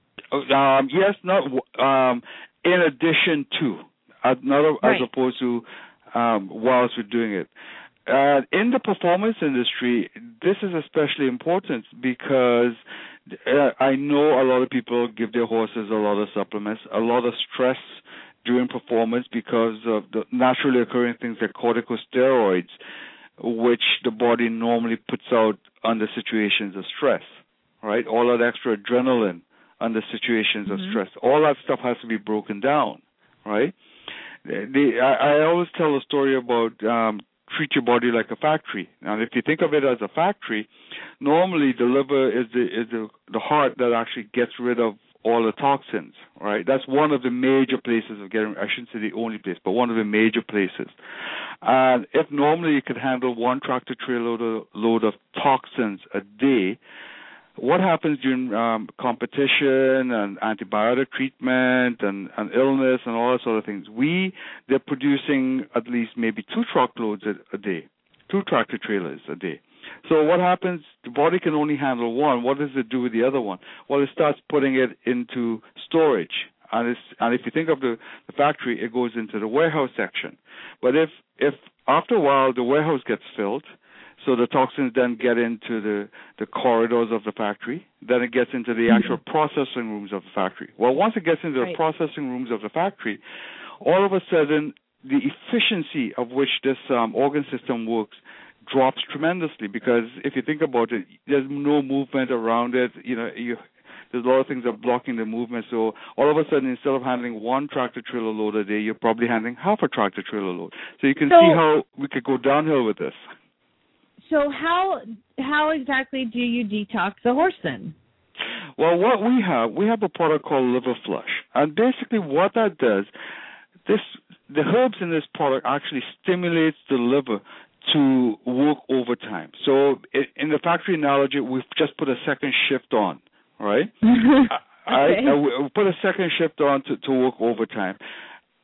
Um, yes, not um, in addition to, uh, not as right. opposed to um, whilst we're doing it. Uh, in the performance industry, this is especially important because uh, I know a lot of people give their horses a lot of supplements, a lot of stress during performance because of the naturally occurring things like corticosteroids, which the body normally puts out under situations of stress, right? All that extra adrenaline under situations mm-hmm. of stress. All that stuff has to be broken down, right? The, I, I always tell a story about um, treat your body like a factory. And if you think of it as a factory, normally the liver is the is the, the heart that actually gets rid of all the toxins, right? That's one of the major places of getting, I shouldn't say the only place, but one of the major places. And if normally you could handle one tractor-trailer load of, load of toxins a day, what happens during um, competition and antibiotic treatment and, and illness and all that sort of things? We, they're producing at least maybe two truckloads a, a day, two tractor-trailers a day. So what happens, the body can only handle one. What does it do with the other one? Well, it starts putting it into storage. And, it's, and if you think of the, the factory, it goes into the warehouse section. But if, if after a while the warehouse gets filled, so the toxins then get into the, the corridors of the factory, then it gets into the actual mm-hmm. processing rooms of the factory. Well, once it gets into right. the processing rooms of the factory, all of a sudden the efficiency of which this um, organ system works drops tremendously, because if you think about it, there's no movement around it. You know, you, there's a lot of things that are blocking the movement. So all of a sudden, instead of handling one tractor-trailer load a day, you're probably handling half a tractor-trailer load. So you can so, see how we could go downhill with this. So how how exactly do you detox a horse then? Well, what we have, we have a product called Liver Flush. And basically what that does, this the herbs in this product actually stimulates the liver to work overtime. So in the factory analogy, we've just put a second shift on, right? okay. I, I, we put a second shift on to, to work overtime.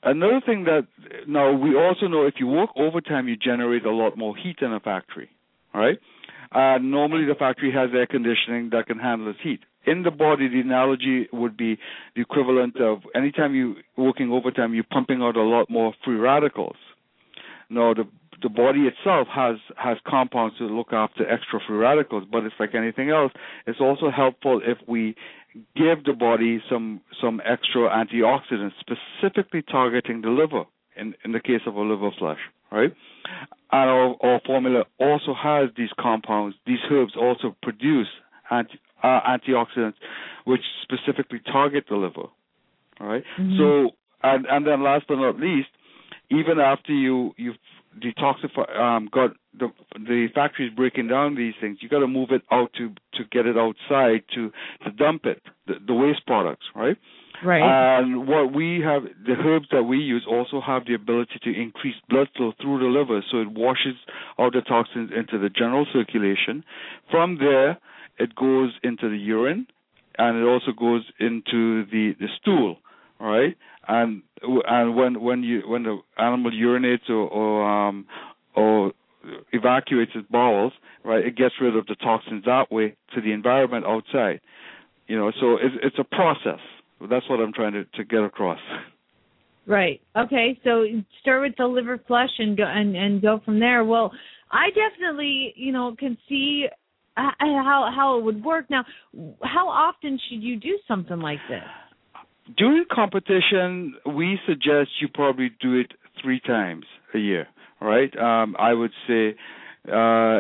another thing that now we also know if you work overtime, you generate a lot more heat in a factory, all right? Uh, normally, the factory has air conditioning that can handle its heat. In the body, the analogy would be the equivalent of anytime you're working overtime, you're pumping out a lot more free radicals. Now, the the body itself has, has compounds to look after extra free radicals, but it's like anything else. It's also helpful if we give the body some some extra antioxidants, specifically targeting the liver, in, in the case of a liver flush, right? And our, our formula also has these compounds. These herbs also produce anti, uh, antioxidants, which specifically target the liver, all right? Mm-hmm. So, and, and then last but not least, even after you, you've detoxify, um, got the the factory's breaking down these things, you got to move it out to to get it outside to to dump it, the, the waste products, right? Right. And what we have, the herbs that we use also have the ability to increase blood flow through the liver, so it washes out the toxins into the general circulation. From there, it goes into the urine, and it also goes into the the stool, all right? And and when when you when the animal urinates or or, um, or evacuates its bowels, right, it gets rid of the toxins that way to the environment outside. You know, so it's it's a process. That's what I'm trying to, to get across. Right. Okay. So start with the liver flush and go and, and go from there. Well, I definitely, you know, can see how how it would work. Now, how often should you do something like this? During competition, we suggest you probably do it three times a year, right? Um, I would say uh,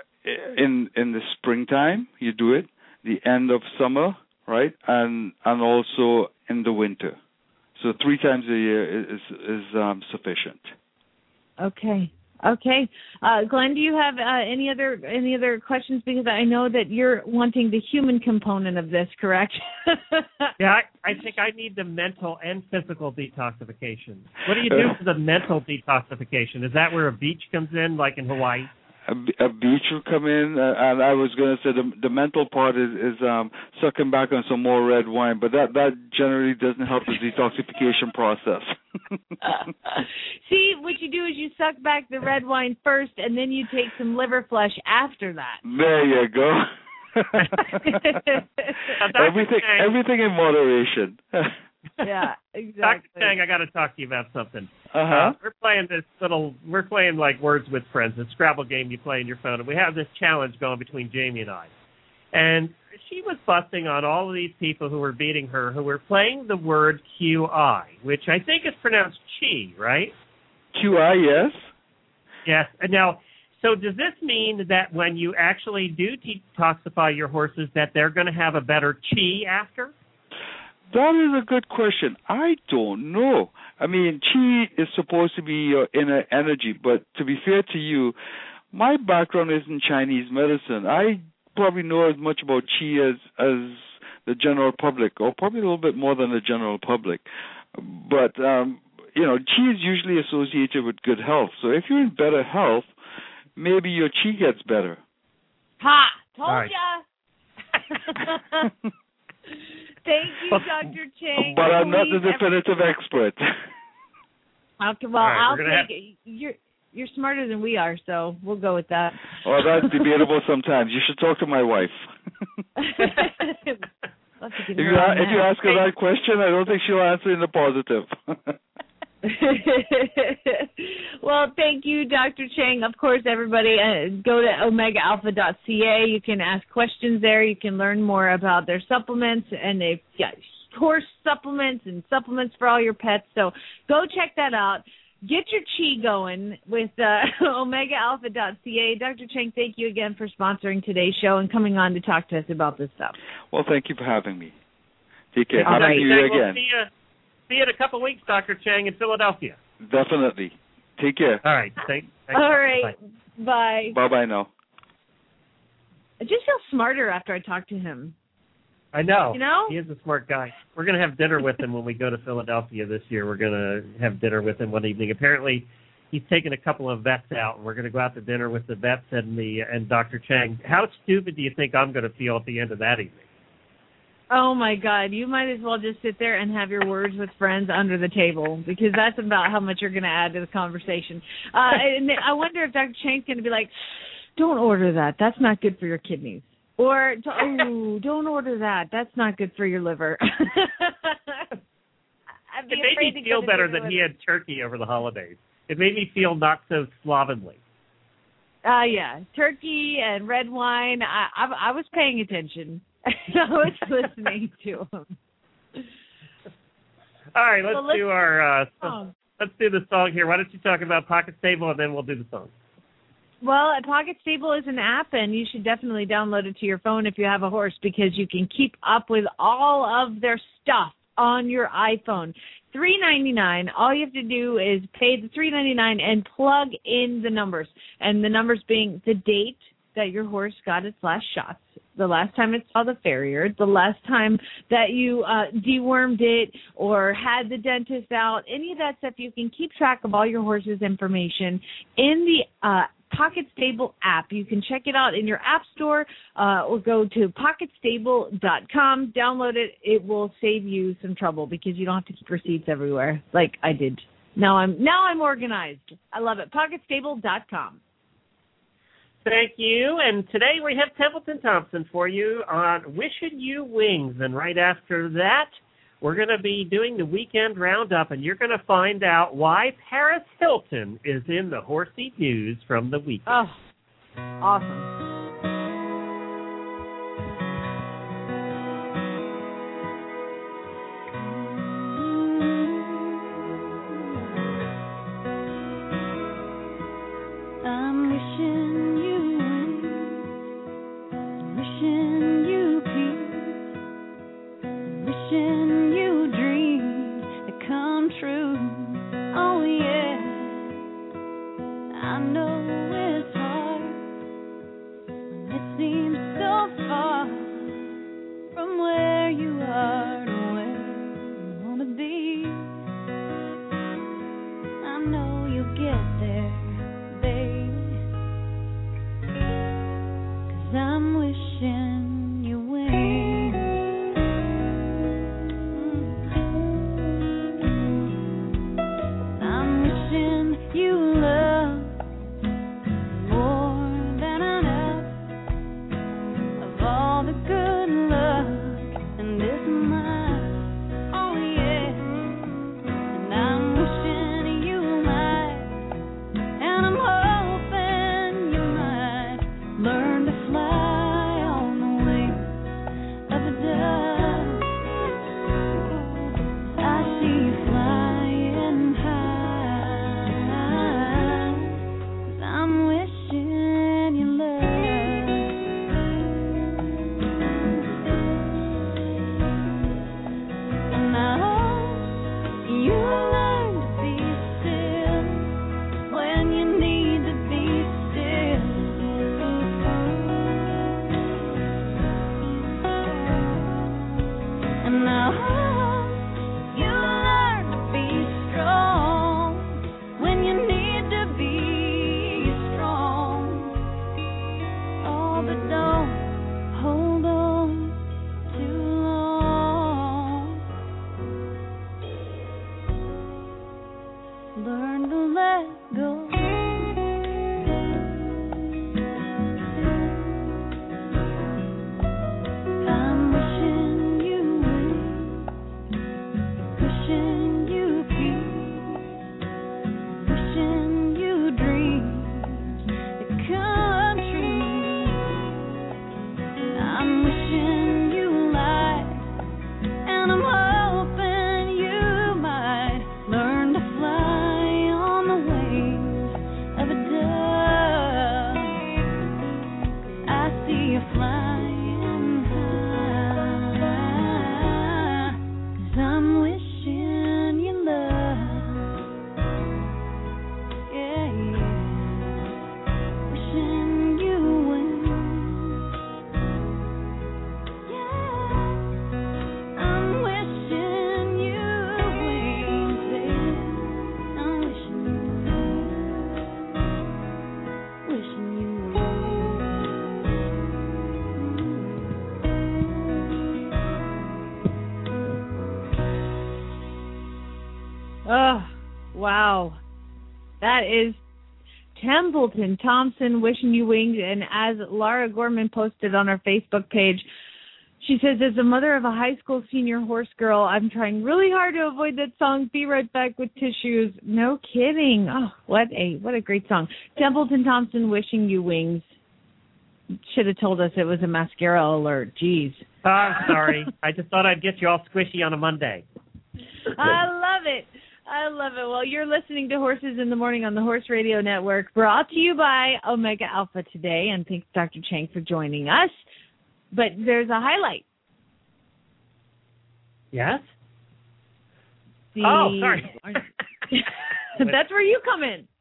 in in the springtime you do it, the end of summer, right, and and also in the winter. So three times a year is is um, sufficient. Okay. Okay, uh, Glenn, do you have uh, any other any other questions? Because I know that you're wanting the human component of this, correct? yeah, I, I think I need the mental and physical detoxification. What do you do for the mental detoxification? Is that where a beach comes in, like in Hawaii? A, a beach will come in, uh, and I was going to say the the mental part is, is um, sucking back on some more red wine, but that, that generally doesn't help the detoxification process. uh, see, what you do is you suck back the red wine first, and then you take some liver flush after that. There you go. everything, everything in moderation. Yeah, exactly. Doctor Chang, I got to talk to you about something. Uh-huh. Uh, we're playing this little, we're playing like Words with Friends, a Scrabble game you play on your phone, and we have this challenge going between Jamie and I. And she was busting on all of these people who were beating her, who were playing the word Q I, which I think is pronounced chi, right? Q I, yes. Yes. And now, so does this mean that when you actually do detoxify your horses, that they're going to have a better chi after? That is a good question. I don't know. I mean, chi is supposed to be your inner energy, but to be fair to you, my background is in Chinese medicine. I probably know as much about chi as as the general public, or probably a little bit more than the general public. But, um, you know, chi is usually associated with good health. So if you're in better health, maybe your chi gets better. Ha! Told right. ya! Thank you, Doctor Chang. But I'm not the definitive expert. Okay, well, right, I'll take have... it. You're, you're smarter than we are, so we'll go with that. Well, that's debatable sometimes. You should talk to my wife. if, you, if you ask her that question, I don't think she'll answer in the positive. Well, thank you, Doctor Chang. Of course, everybody, uh, go to omega alpha dot c a. You can ask questions there. You can learn more about their supplements, and they've got horse supplements and supplements for all your pets. So go check that out. Get your chi going with uh, omega alpha dot c a. Doctor Chang, thank you again for sponsoring today's show and coming on to talk to us about this stuff. Well, thank you for having me. Take care. All Happy right. New Year We'll again. see you, see you in a couple of weeks, Doctor Chang, in Philadelphia. Definitely. Take care. All right. Thank, thank All you. right. Bye. Bye-bye now. I just feel smarter after I talk to him. I know. You know? He is a smart guy. We're going to have dinner with him when we go to Philadelphia this year. We're going to have dinner with him one evening. Apparently, he's taken a couple of vets out, and we're going to go out to dinner with the vets and the and Doctor Chang. How stupid do you think I'm going to feel at the end of that evening? Oh my God! You might as well just sit there and have your words with friends under the table, because that's about how much you're going to add to the conversation. Uh, and I wonder if Doctor Chang's going to be like, "Don't order that. That's not good for your kidneys." Or, "Oh, don't order that. That's not good for your liver." I'd be it made afraid me to feel go to better dinner that with he had turkey over the holidays. It made me feel not so slovenly. Uh, yeah, turkey and red wine. I, I, I was paying attention. I was listening to him. All right, let's, So let's do our uh, song. let's do the song here. Why don't you talk about Pocket Stable, and then we'll do the song. Well, Pocket Stable is an app, and you should definitely download it to your phone if you have a horse, because you can keep up with all of their stuff on your iPhone. three ninety-nine. All you have to do is pay the three ninety-nine and plug in the numbers, and the numbers being the date that your horse got its last shots, the last time it saw the farrier, the last time that you uh, dewormed it or had the dentist out, any of that stuff. You can keep track of all your horse's information in the uh, Pocket Stable app. You can check it out in your app store uh, or go to pocket stable dot com, download it. It will save you some trouble because you don't have to keep receipts everywhere like I did. Now I'm now I'm organized. I love it. pocket stable dot com. Thank you. And today we have Templeton Thompson for you on Wishing You Wings. And right after that, we're going to be doing the weekend roundup, and you're going to find out why Paris Hilton is in the horsey news from the weekend. Oh, awesome. Wow. That is Templeton Thompson wishing you wings. And as Laura Gorman posted on our Facebook page, she says, as a mother of a high school senior horse girl, I'm trying really hard to avoid that song, Be Right Back with Tissues. No kidding. Oh, what a what a great song. Templeton Thompson wishing you wings. Should have told us it was a mascara alert. Jeez. Oh, I'm sorry. I just thought I'd get you all squishy on a Monday. I love it. I love it. Well, you're listening to Horses in the Morning on the Horse Radio Network, brought to you by Omega Alpha today, and thanks, Doctor Chang, for joining us. But there's a highlight. Yes? The... Oh, sorry. That's where you come in.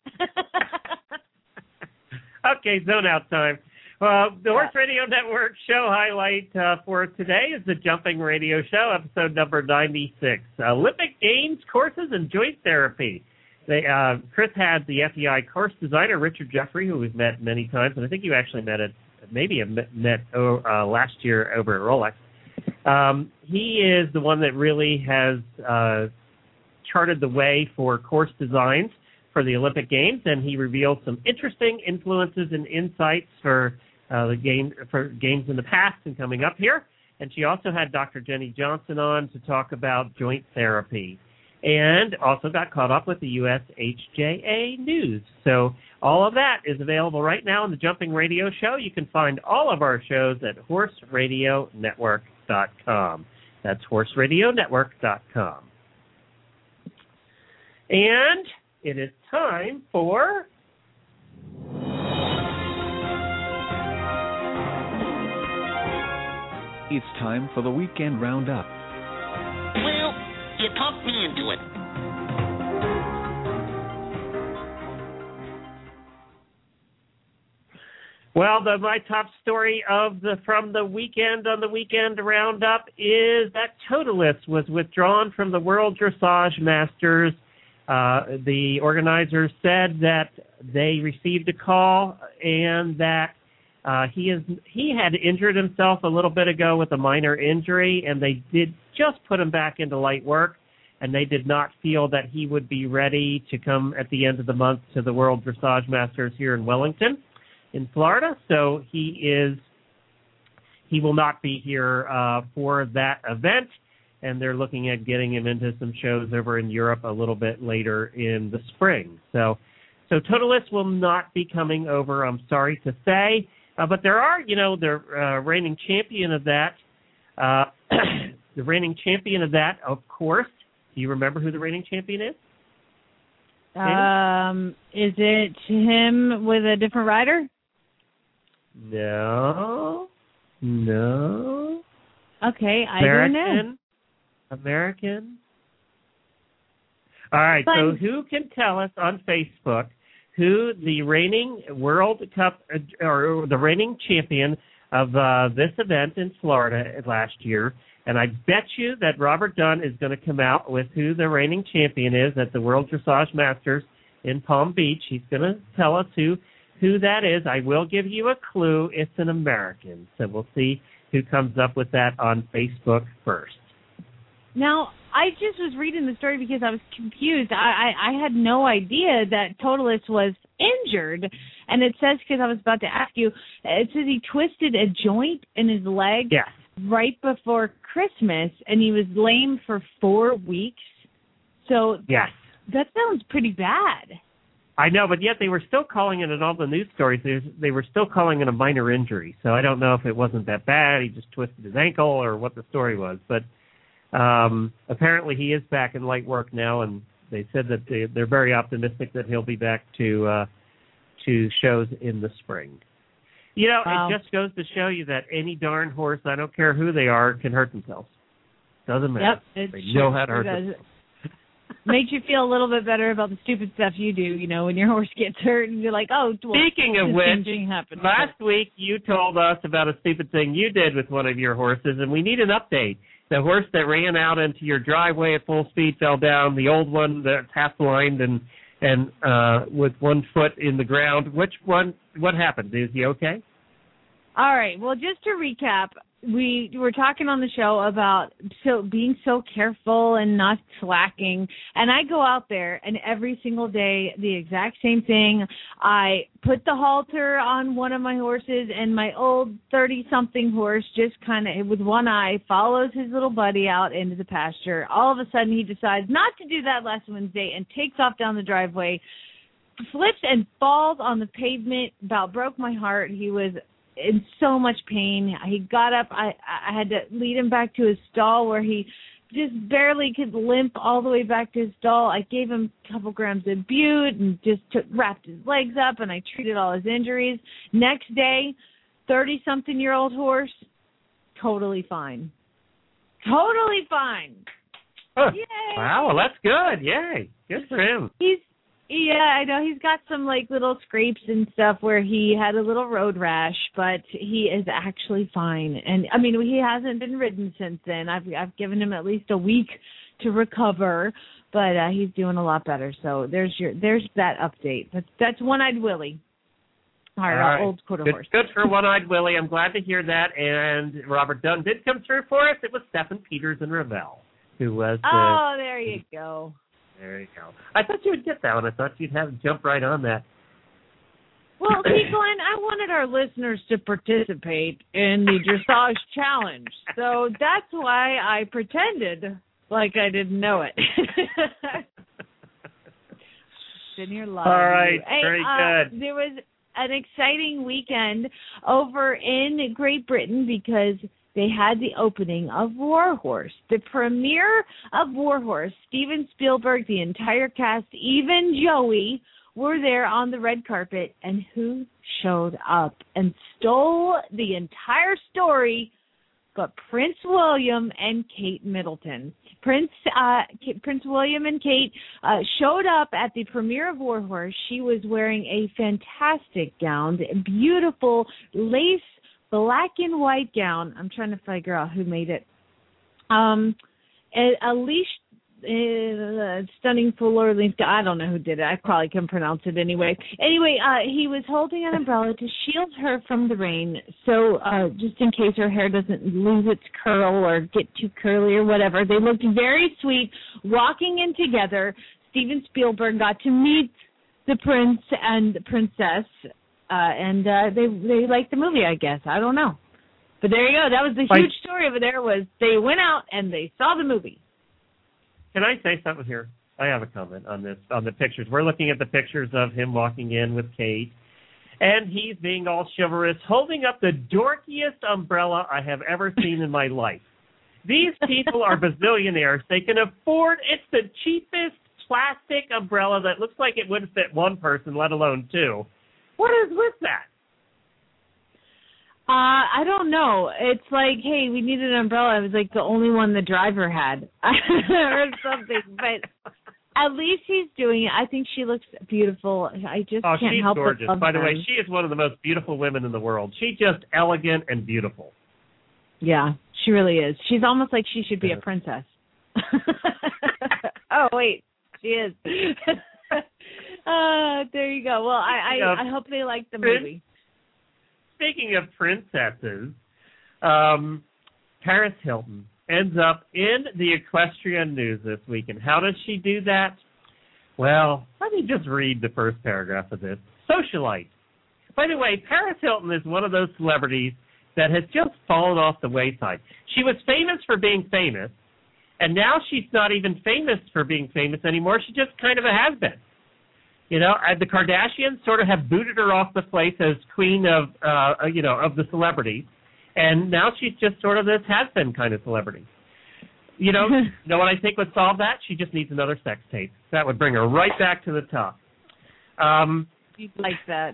Okay, zone out time. Well, the Horse Radio Network show highlight uh, for today is the Jumping Radio Show, episode number ninety-six, Olympic Games Courses and Joint Therapy. They, uh, Chris had the F E I course designer, Richard Jeffrey, who we've met many times, and I think you actually met it, maybe met uh, last year over at Rolex. Um, he is the one that really has uh, charted the way for course designs for the Olympic Games, and he revealed some interesting influences and insights for uh, the game for games in the past and coming up here. And she also had Doctor Jenny Johnson on to talk about joint therapy, and also got caught up with the U S H J A news. So all of that is available right now on the Jumping Radio Show. You can find all of our shows at horse radio network dot com. That's horse radio network dot com. And it is time for... It's time for the Weekend Roundup. Well, you talked me into it. Well, the, my top story of the from the weekend on the Weekend Roundup is that Totalists was withdrawn from the World Dressage Masters. Uh, the organizers said that they received a call and that uh, he is he had injured himself a little bit ago with a minor injury, and they did just put him back into light work, and they did not feel that he would be ready to come at the end of the month to the World Dressage Masters here in Wellington, in Florida. So he is he will not be here uh, for that event. And they're looking at getting him into some shows over in Europe a little bit later in the spring. So so Totalists will not be coming over, I'm sorry to say. Uh, but there are, you know, the uh, reigning champion of that, uh, the reigning champion of that, of course. Do you remember who the reigning champion is? Um, is it him with a different rider? No. No. Okay, I American. don't know. American. All right, so who can tell us on Facebook who the reigning World Cup or the reigning champion of uh, this event in Florida last year? And I bet you that Robert Dunn is going to come out with who the reigning champion is at the World Dressage Masters in Palm Beach. He's going to tell us who who that is. I will give you a clue. It's an American. So we'll see who comes up with that on Facebook first. Now, I just was reading the story because I was confused. I, I, I had no idea that Totalist was injured. And it says, because I was about to ask you, it says he twisted a joint in his leg yes. right before Christmas, and he was lame for four weeks. So yes. that sounds pretty bad. I know, but yet they were still calling it in all the news stories. They, they were still calling it a minor injury. So I don't know if it wasn't that bad. He just twisted his ankle or what the story was. But Um, apparently he is back in light work now, and they said that they, they're very optimistic that he'll be back to uh, to shows in the spring. You know, wow. It just goes to show you that any darn horse, I don't care who they are, can hurt themselves. Doesn't matter. Yep, they know how to hurt themselves. Makes you feel a little bit better about the stupid stuff you do, you know, when your horse gets hurt and you're like, oh, well, speaking of which, happened. last week you told us about a stupid thing you did with one of your horses, and we need an update. The horse that ran out into your driveway at full speed fell down, the old one that's half blind and and uh, with one foot in the ground. Which one? What happened? Is he okay? All right. Well, just to recap, we were talking on the show about so being so careful and not slacking. And I go out there and every single day, the exact same thing. I put the halter on one of my horses and my old thirty-something horse just kind of, with one eye, follows his little buddy out into the pasture. All of a sudden, he decides not to do that last Wednesday and takes off down the driveway, slips and falls on the pavement, about broke my heart. He was in so much pain. He got up. I, I had to lead him back to his stall where he just barely could limp all the way back to his stall. I gave him a couple grams of Bute and just took, wrapped his legs up, and I treated all his injuries. Next day, thirty-something-year-old horse, totally fine. Totally fine. Huh. Yay! Wow, well, that's good. Yay. Good for him. He's Yeah, I know. He's got some, like, little scrapes and stuff where he had a little road rash, but he is actually fine. And, I mean, he hasn't been ridden since then. I've I've given him at least a week to recover, but uh, he's doing a lot better. So there's your there's that update. That's, that's One-Eyed Willie, our All right. uh, old quarter good, horse. Good for One-Eyed Willie. I'm glad to hear that. And Robert Dunn did come through for us. It was Stephen Peters and Ravel, who was uh, Oh, there you go. There you go. I thought you would get that one. I thought you'd have jump right on that. Well, see, Glenn, I wanted our listeners to participate in the dressage challenge, so that's why I pretended like I didn't know it. Sitting here lying. All right, hey, very uh, good. There was an exciting weekend over in Great Britain because they had the opening of Warhorse, the premiere of Warhorse. Steven Spielberg, the entire cast, even Joey, were there on the red carpet. And who showed up and stole the entire story but Prince William and Kate Middleton. Prince uh, Prince William and Kate uh, showed up at the premiere of Warhorse. She was wearing a fantastic gown, beautiful lace black and white gown. I'm trying to figure out who made it. Um, a, a leash, uh, stunning fuller length. I don't know who did it. I probably can pronounce it anyway. Anyway, uh, he was holding an umbrella to shield her from the rain. So uh, just in case her hair doesn't lose its curl or get too curly or whatever, they looked very sweet walking in together. Steven Spielberg got to meet the prince and the princess. Uh, and uh, they they liked the movie, I guess. I don't know. But there you go. That was the huge story over there was they went out and they saw the movie. Can I say something here? I have a comment on this, on the pictures. We're looking at the pictures of him walking in with Kate, and he's being all chivalrous, holding up the dorkiest umbrella I have ever seen in my life. These people are bazillionaires. They can afford, it's the cheapest plastic umbrella that looks like it would fit one person, let alone two. What is with that? Uh, I don't know. It's like, hey, we needed an umbrella. It was like the only one the driver had or something. But at least he's doing it. I think she looks beautiful. I just oh, can't she's help gorgeous. but love By the them. way, she is one of the most beautiful women in the world. She's just elegant and beautiful. Yeah, she really is. She's almost like she should be a princess. Oh, wait, she is. Uh, there you go. Well, I, I, I hope they like the movie. Speaking of princesses, um, Paris Hilton ends up in the equestrian news this week. And how does she do that? Well, let me just read the first paragraph of this. Socialite. By the way, Paris Hilton is one of those celebrities that has just fallen off the wayside. She was famous for being famous, and now she's not even famous for being famous anymore. She just kind of a has-been. You know, the Kardashians sort of have booted her off the place as queen of, uh, you know, of the celebrities, and now she's just sort of this has-been kind of celebrity. You know, you know what I think would solve that? She just needs another sex tape. That would bring her right back to the top. Um, You'd like that.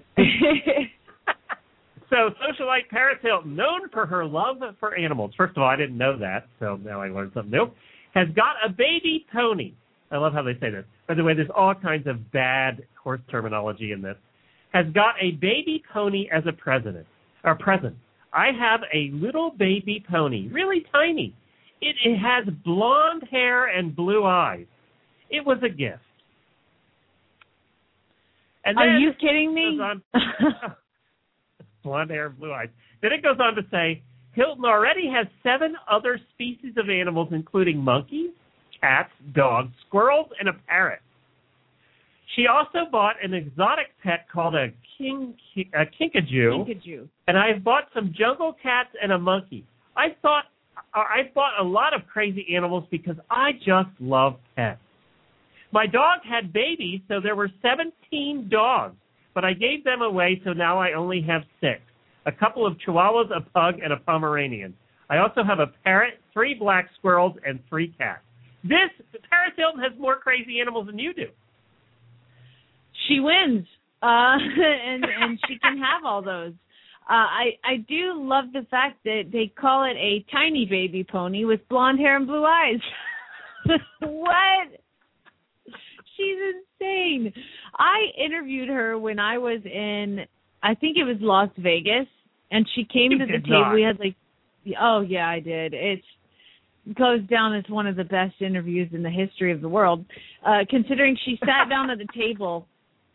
So, socialite Paris Hilton, known for her love for animals. First of all, I didn't know that, so now I learned something new. Has got a baby pony. I love how they say this. By the way, there's all kinds of bad horse terminology in this. Has got a baby pony as a president or present. I have a little baby pony, really tiny. It, it has blonde hair and blue eyes. It was a gift. And Are then you kidding me? On, blonde hair and blue eyes. Then it goes on to say, Hilton already has seven other species of animals, including monkeys, cats, dogs, squirrels, and a parrot. She also bought an exotic pet called a king, a kinkajou, Kinkajou. and I've bought some jungle cats and a monkey. I thought I bought a lot of crazy animals because I just love pets. My dog had babies, so there were seventeen dogs, but I gave them away, so now I only have six. A couple of chihuahuas, a pug, and a Pomeranian. I also have a parrot, three black squirrels, and three cats. This, Paris Hilton has more crazy animals than you do. She wins, uh, and and she can have all those. Uh, I I do love the fact that they call it a tiny baby pony with blonde hair and blue eyes. What? She's insane. I interviewed her when I was in, I think it was Las Vegas, and she came You to the did table. not. We had like, oh yeah, I did. It's goes down as one of the best interviews in the history of the world, uh, considering she sat down at the table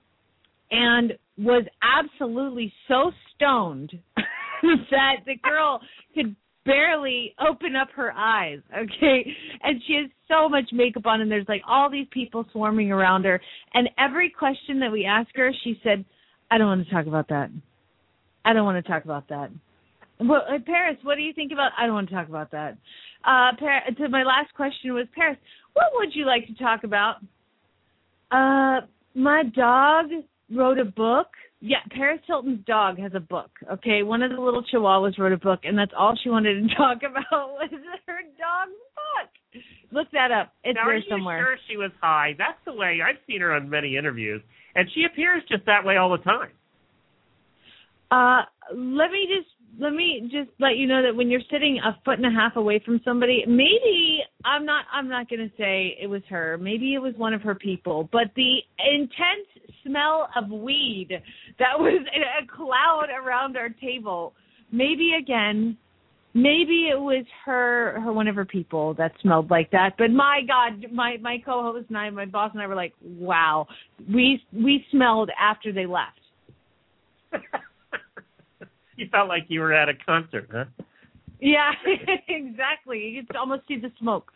and was absolutely so stoned that the girl could barely open up her eyes, okay? And she has so much makeup on, and there's like all these people swarming around her. And every question that we asked her, she said, I don't want to talk about that. I don't want to talk about that. Well, uh, Paris, what do you think about, I don't want to talk about that. Uh, Par- to my last question was, Paris, what would you like to talk about? Uh, my dog wrote a book. Yeah, Paris Hilton's dog has a book, okay? One of the little chihuahuas wrote a book, and that's all she wanted to talk about was her dog's book. Look that up. It's now, there are you somewhere. sure she was high? That's the way. I've seen her on many interviews, and she appears just that way all the time. Uh, let me just let me just let you know that when you're sitting a foot and a half away from somebody, maybe I'm not I'm not going to say it was her. Maybe it was one of her people, but the intense smell of weed that was in a cloud around our table. Maybe again, maybe it was her her one of her people that smelled like that. But my God, my my co-host and I, my boss and I were like, wow, we we smelled after they left. You felt like you were at a concert, huh? Yeah, exactly. You could almost see the smoke.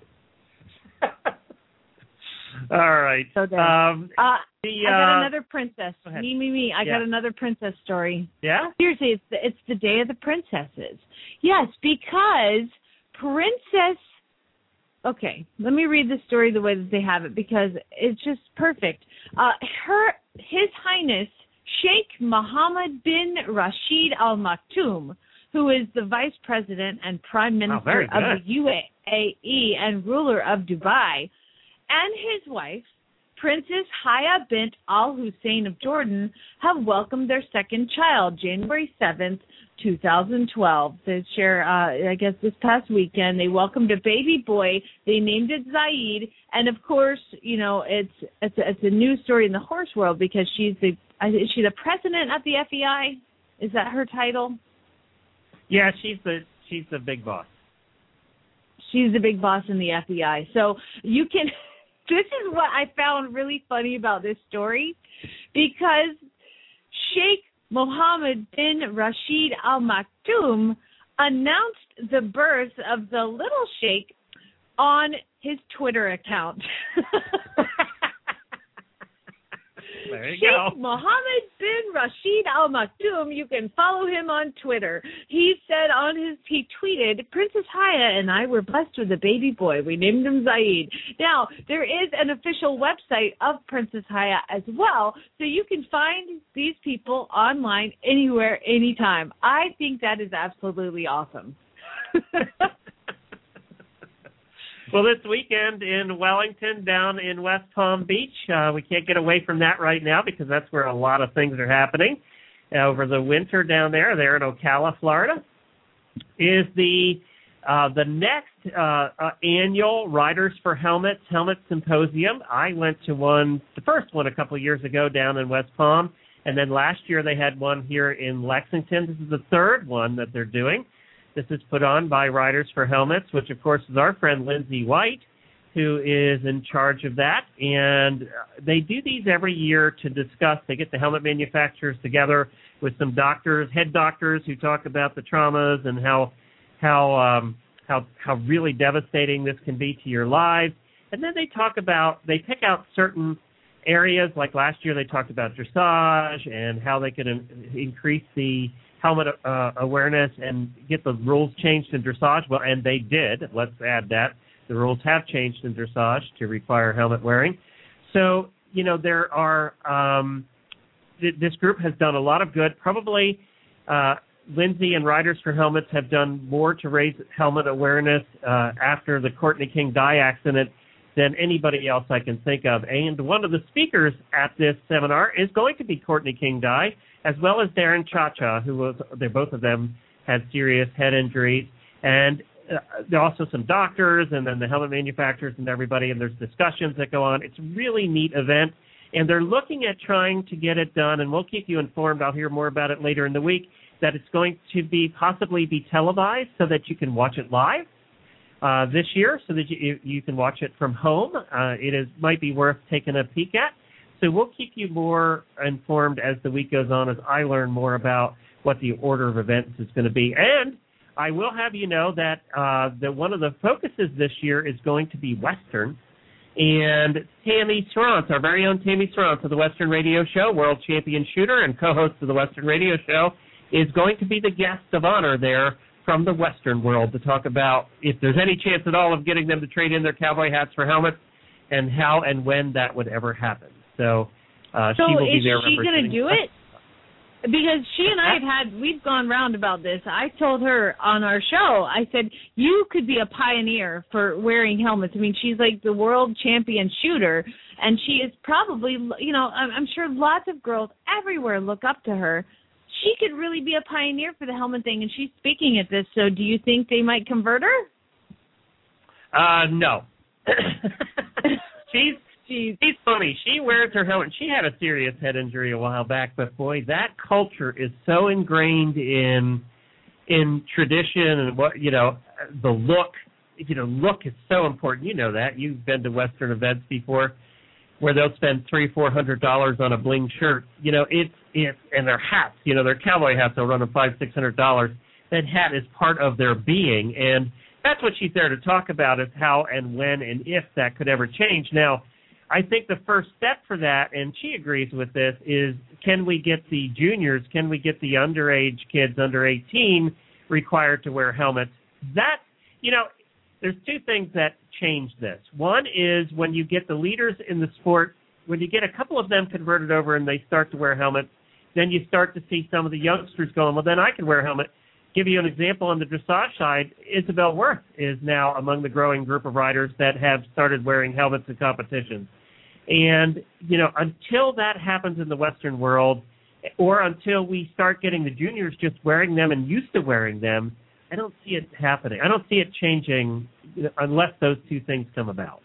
All right. So there. Um, uh, the, I got uh, another princess. go ahead. Me, me, me. I Yeah. got another princess story. Yeah? Seriously, it's the, it's the Day of the Princesses. Yes, because Princess... Okay, let me read the story the way that they have it because it's just perfect. Uh, her, His Highness Sheikh Mohammed bin Rashid Al Maktoum, who is the Vice President and Prime Minister very of good. the U A E and ruler of Dubai, and his wife, Princess Haya bint Al Hussein of Jordan, have welcomed their second child, January seventh, twenty twelve. They share, uh, I guess, this past weekend. They welcomed a baby boy. They named it Zaid, and of course, you know, it's it's a, it's a news story in the horse world because she's the is she the president of the F E I? Is that her title? Yeah, she's the she's the big boss. She's the big boss in the F E I. So you can. This is what I found really funny about this story, because Sheikh Mohammed bin Rashid Al Maktoum announced the birth of the little sheikh on his Twitter account. There you Sheikh go. Mohammed bin Rashid Al Maktoum, you can follow him on Twitter. He said on his, he tweeted, Princess Haya and I were blessed with a baby boy. We named him Zaid. Now, there is an official website of Princess Haya as well, so you can find these people online anywhere, anytime. I think that is absolutely awesome. Well, this weekend in Wellington, down in West Palm Beach, uh, we can't get away from that right now because that's where a lot of things are happening. Uh, over the winter down there, there in Ocala, Florida, is the uh, the next uh, uh, annual Riders for Helmets Helmet Symposium. I went to one, the first one a couple of years ago down in West Palm, and then last year they had one here in Lexington. This is the third one that they're doing. This is put on by Riders for Helmets, which, of course, is our friend Lindsay White, who is in charge of that. And they do these every year to discuss. They get the helmet manufacturers together with some doctors, head doctors who talk about the traumas and how how um, how how really devastating this can be to your lives. And then they talk about, they pick out certain areas, like last year they talked about dressage and how they could in, increase the helmet uh, awareness and get the rules changed in dressage. Well, and they did. Let's add that. The rules have changed in dressage to require helmet wearing. So, you know, there are, um, th- this group has done a lot of good. Probably uh, Lindsay and Riders for Helmets have done more to raise helmet awareness uh, after the Courtney King Dye accident than anybody else I can think of. And one of the speakers at this seminar is going to be Courtney King Dye, as well as Darren Cha-Cha, who was, they both of them had serious head injuries. And uh, there are also some doctors and then the helmet manufacturers and everybody, and there's discussions that go on. It's a really neat event, and they're looking at trying to get it done, and we'll keep you informed. I'll hear more about it later in the week, that it's going to be possibly be televised so that you can watch it live. Uh, this year, so that you, you can watch it from home. Uh, it is might be worth taking a peek at. So we'll keep you more informed as the week goes on, as I learn more about what the order of events is going to be. And I will have you know that uh, that one of the focuses this year is going to be Western. And Tammy Srance, our very own Tammy Srance of the Western Radio Show, world champion shooter and co-host of the Western Radio Show, is going to be the guest of honor there from the Western world to talk about if there's any chance at all of getting them to trade in their cowboy hats for helmets and how and when that would ever happen. So, uh, so she will be there. So is she going to do it? Because she and I have had, we've gone round about this. I told her on our show, I said, you could be a pioneer for wearing helmets. I mean, she's like the world champion shooter, and she is probably, you know, I'm sure lots of girls everywhere look up to her. She could really be a pioneer for the helmet thing, and she's speaking at this. So do you think they might convert her? Uh, no. she's, she's she's funny. She wears her helmet. She had a serious head injury a while back, but boy, that culture is so ingrained in in tradition and what, you know, the look. You know, look is so important. You know that. You've been to Western events before, where they'll spend three, four hundred dollars on a bling shirt. You know, it's it's and their hats. You know, their cowboy hats will run them five, six hundred dollars. That hat is part of their being, and that's what she's there to talk about: is how and when and if that could ever change. Now, I think the first step for that, and she agrees with this, is can we get the juniors? Can we get the underage kids under eighteen required to wear helmets? That, you know. There's two things that change this. One is when you get the leaders in the sport, when you get a couple of them converted over and they start to wear helmets, then you start to see some of the youngsters going, well, then I can wear a helmet. Give you an example on the dressage side, Isabel Worth is now among the growing group of riders that have started wearing helmets in competitions. And, you know, until that happens in the Western world, or until we start getting the juniors just wearing them and used to wearing them, I don't see it happening. I don't see it changing unless those two things come about.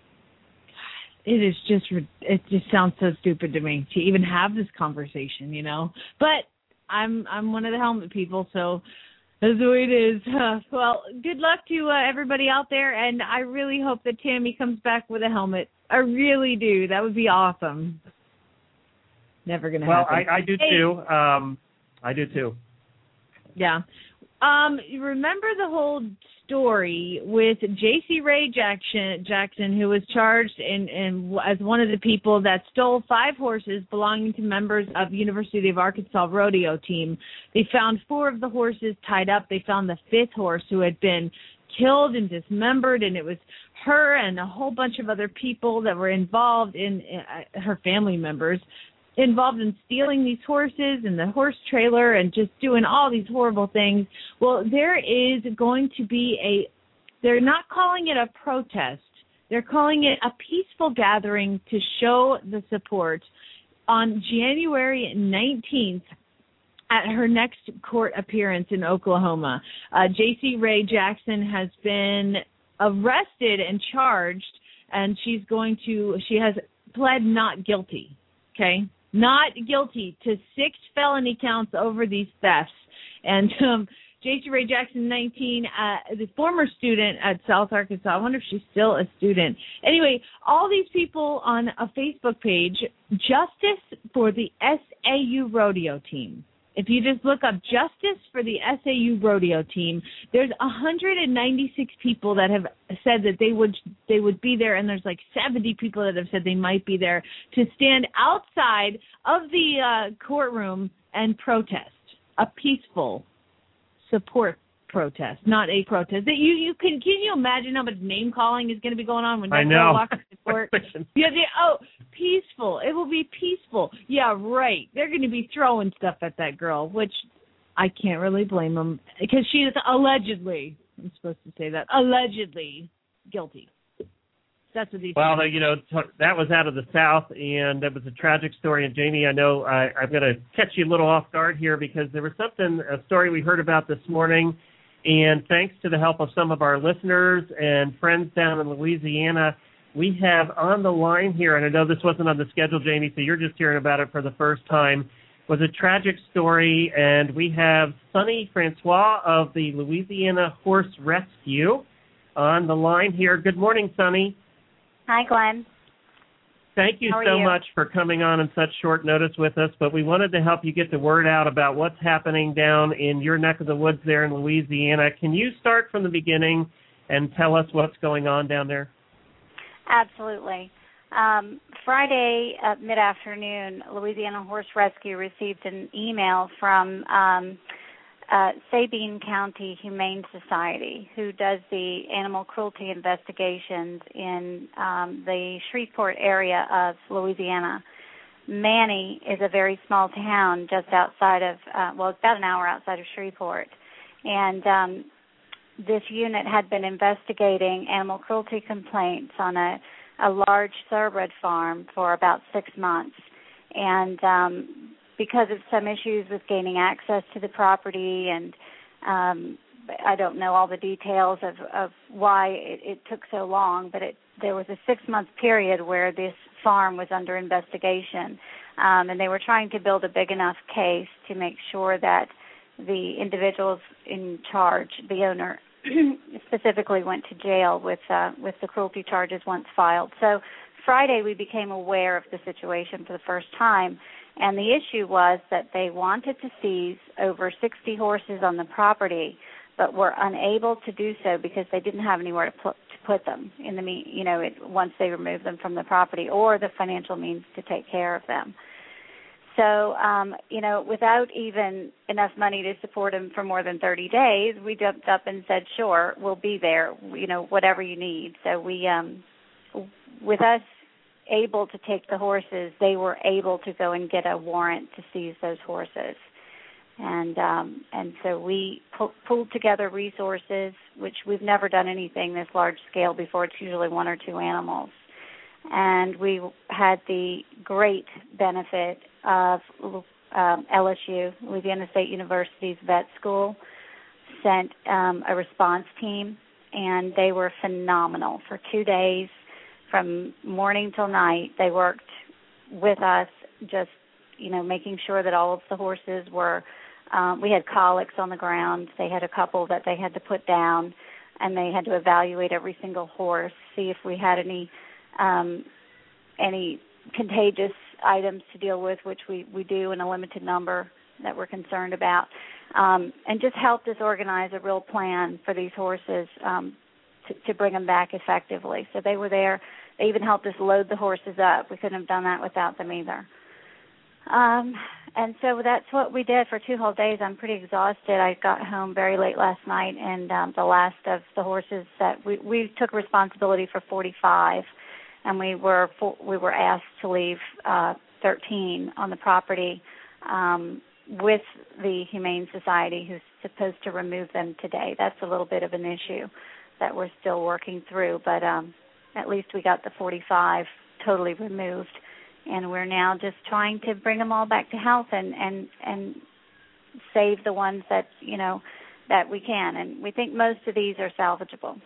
It is just, it just sounds so stupid to me to even have this conversation, you know. But I'm I'm one of the helmet people, so that's the way it is. Uh, well, good luck to uh, everybody out there, and I really hope that Tammy comes back with a helmet. I really do. That would be awesome. Never going to well, happen. Well, I, I do hey. too. Um, I do too. Yeah. Um, remember the whole story with J C Ray Jackson, Jackson, who was charged in, in as one of the people that stole five horses belonging to members of University of Arkansas rodeo team. They found four of the horses tied up. They found the fifth horse who had been killed and dismembered, and it was her and a whole bunch of other people that were involved in, in uh, her family members. involved in stealing these horses and the horse trailer and just doing all these horrible things. Well, there is going to be a, they're not calling it a protest. They're calling it a peaceful gathering to show the support on January nineteenth at her next court appearance in Oklahoma. Uh, J C Ray Jackson has been arrested and charged, and she's going to, she has pled not guilty, okay? Not guilty to six felony counts over these thefts. And um, J C Ray Jackson, nineteen, uh, the former student at South Arkansas. I wonder if she's still a student. Anyway, all these people on a Facebook page, Justice for the S A U Rodeo Team. If you just look up Justice for the S A U Rodeo Team, there's one hundred ninety-six people that have said that they would they would be there, and there's like seventy people that have said they might be there to stand outside of the uh, courtroom and protest, a peaceful support protest, not a protest. That you you can can you imagine how much name calling is going to be going on when I that know. girl walks to court? Yeah, they, oh, peaceful. It will be peaceful. Yeah, right. They're going to be throwing stuff at that girl, which I can't really blame them because she is allegedly. I'm supposed to say that allegedly guilty. That's what these. Well, the, you know, t- that was out of the South, and that was a tragic story. And Jamie, I know I, I'm going to catch you a little off guard here because there was something, a story we heard about this morning. And thanks to the help of some of our listeners and friends down in Louisiana, we have on the line here, and I know this wasn't on the schedule, Jamie, so you're just hearing about it for the first time, was a tragic story, and we have Sonny Francois of the Louisiana Horse Rescue on the line here. Good morning, Sonny. Hi, Glenn. Thank you How are so you? much for coming on in such short notice with us, but we wanted to help you get the word out about what's happening down in your neck of the woods there in Louisiana. Can you start from the beginning and tell us what's going on down there? Absolutely. Um, Friday at mid-afternoon, Louisiana Horse Rescue received an email from um, uh, Sabine County Humane Society, who does the animal cruelty investigations in um, the Shreveport area of Louisiana. Manny is a very small town just outside of, uh, well, it's about an hour outside of Shreveport. And um, this unit had been investigating animal cruelty complaints on a, a large thoroughbred farm for about six months. And um, because of some issues with gaining access to the property, and um, I don't know all the details of, of why it, it took so long, but it, there was a six-month period where this farm was under investigation, um, and they were trying to build a big enough case to make sure that the individuals in charge, the owner, specifically went to jail with uh, with the cruelty charges once filed. So Friday we became aware of the situation for the first time, and the issue was that they wanted to seize over sixty horses on the property, but were unable to do so because they didn't have anywhere to put, to put them in the me- you know it, once they removed them from the property, or the financial means to take care of them. So, um, you know, without even enough money to support them for more than thirty days, we jumped up and said, sure, we'll be there, you know, whatever you need. So we, um, with us able to take the horses, they were able to go and get a warrant to seize those horses. And um, and so we pu- pulled together resources, which we've never done anything this large scale before. It's usually one or two animals. And we had the great benefit of um, L S U, Louisiana State University's vet school, sent um, a response team, and they were phenomenal. For two days, from morning till night, they worked with us, just, you know, making sure that all of the horses were, um, we had colics on the ground. They had a couple that they had to put down, and they had to evaluate every single horse, see if we had any Um, any contagious items to deal with, which we, we do in a limited number that we're concerned about, um, and just helped us organize a real plan for these horses um, to, to bring them back effectively. So they were there. They even helped us load the horses up. We couldn't have done that without them either. Um, and so that's what we did for two whole days. I'm pretty exhausted. I got home very late last night, and um, the last of the horses that we, we took responsibility for forty-five, and we were we were asked to leave uh, thirteen on the property um, with the Humane Society, who's supposed to remove them today. That's a little bit of an issue that we're still working through, but um, at least we got the forty-five totally removed, and we're now just trying to bring them all back to health and, and, and save the ones that, you know, that we can. And we think most of these are salvageable.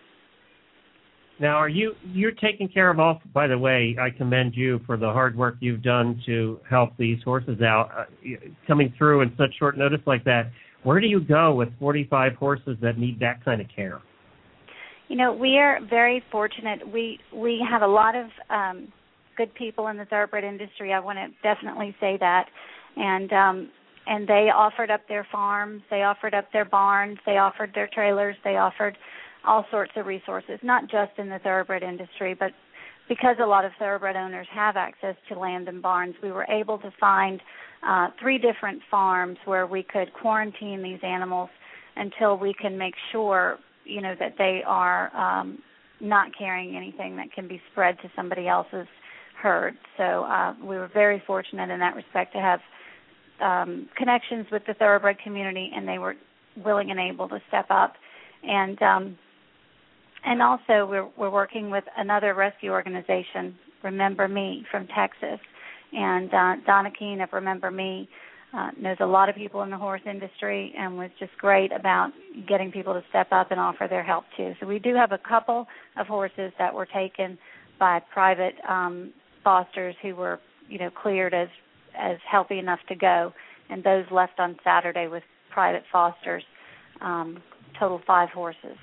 Now, are you, you're taking care of all, by the way, I commend you for the hard work you've done to help these horses out. Uh, coming through in such short notice like that, where do you go with forty-five horses that need that kind of care? You know, we are very fortunate. We we have a lot of um, good people in the thoroughbred industry. I want to definitely say that. And um, and they offered up their farms, they offered up their barns, they offered their trailers, they offered all sorts of resources, not just in the thoroughbred industry, but because a lot of thoroughbred owners have access to land and barns, we were able to find uh, three different farms where we could quarantine these animals until we can make sure, you know, that they are um, not carrying anything that can be spread to somebody else's herd. So uh, we were very fortunate in that respect to have um, connections with the thoroughbred community, and they were willing and able to step up. And um, and also we're we're working with another rescue organization, Remember Me, from Texas. And uh, Donna Keene of Remember Me uh, knows a lot of people in the horse industry and was just great about getting people to step up and offer their help too. So we do have a couple of horses that were taken by private um, fosters who were, you know, cleared as as healthy enough to go, and those left on Saturday with private fosters. Um, total five horses.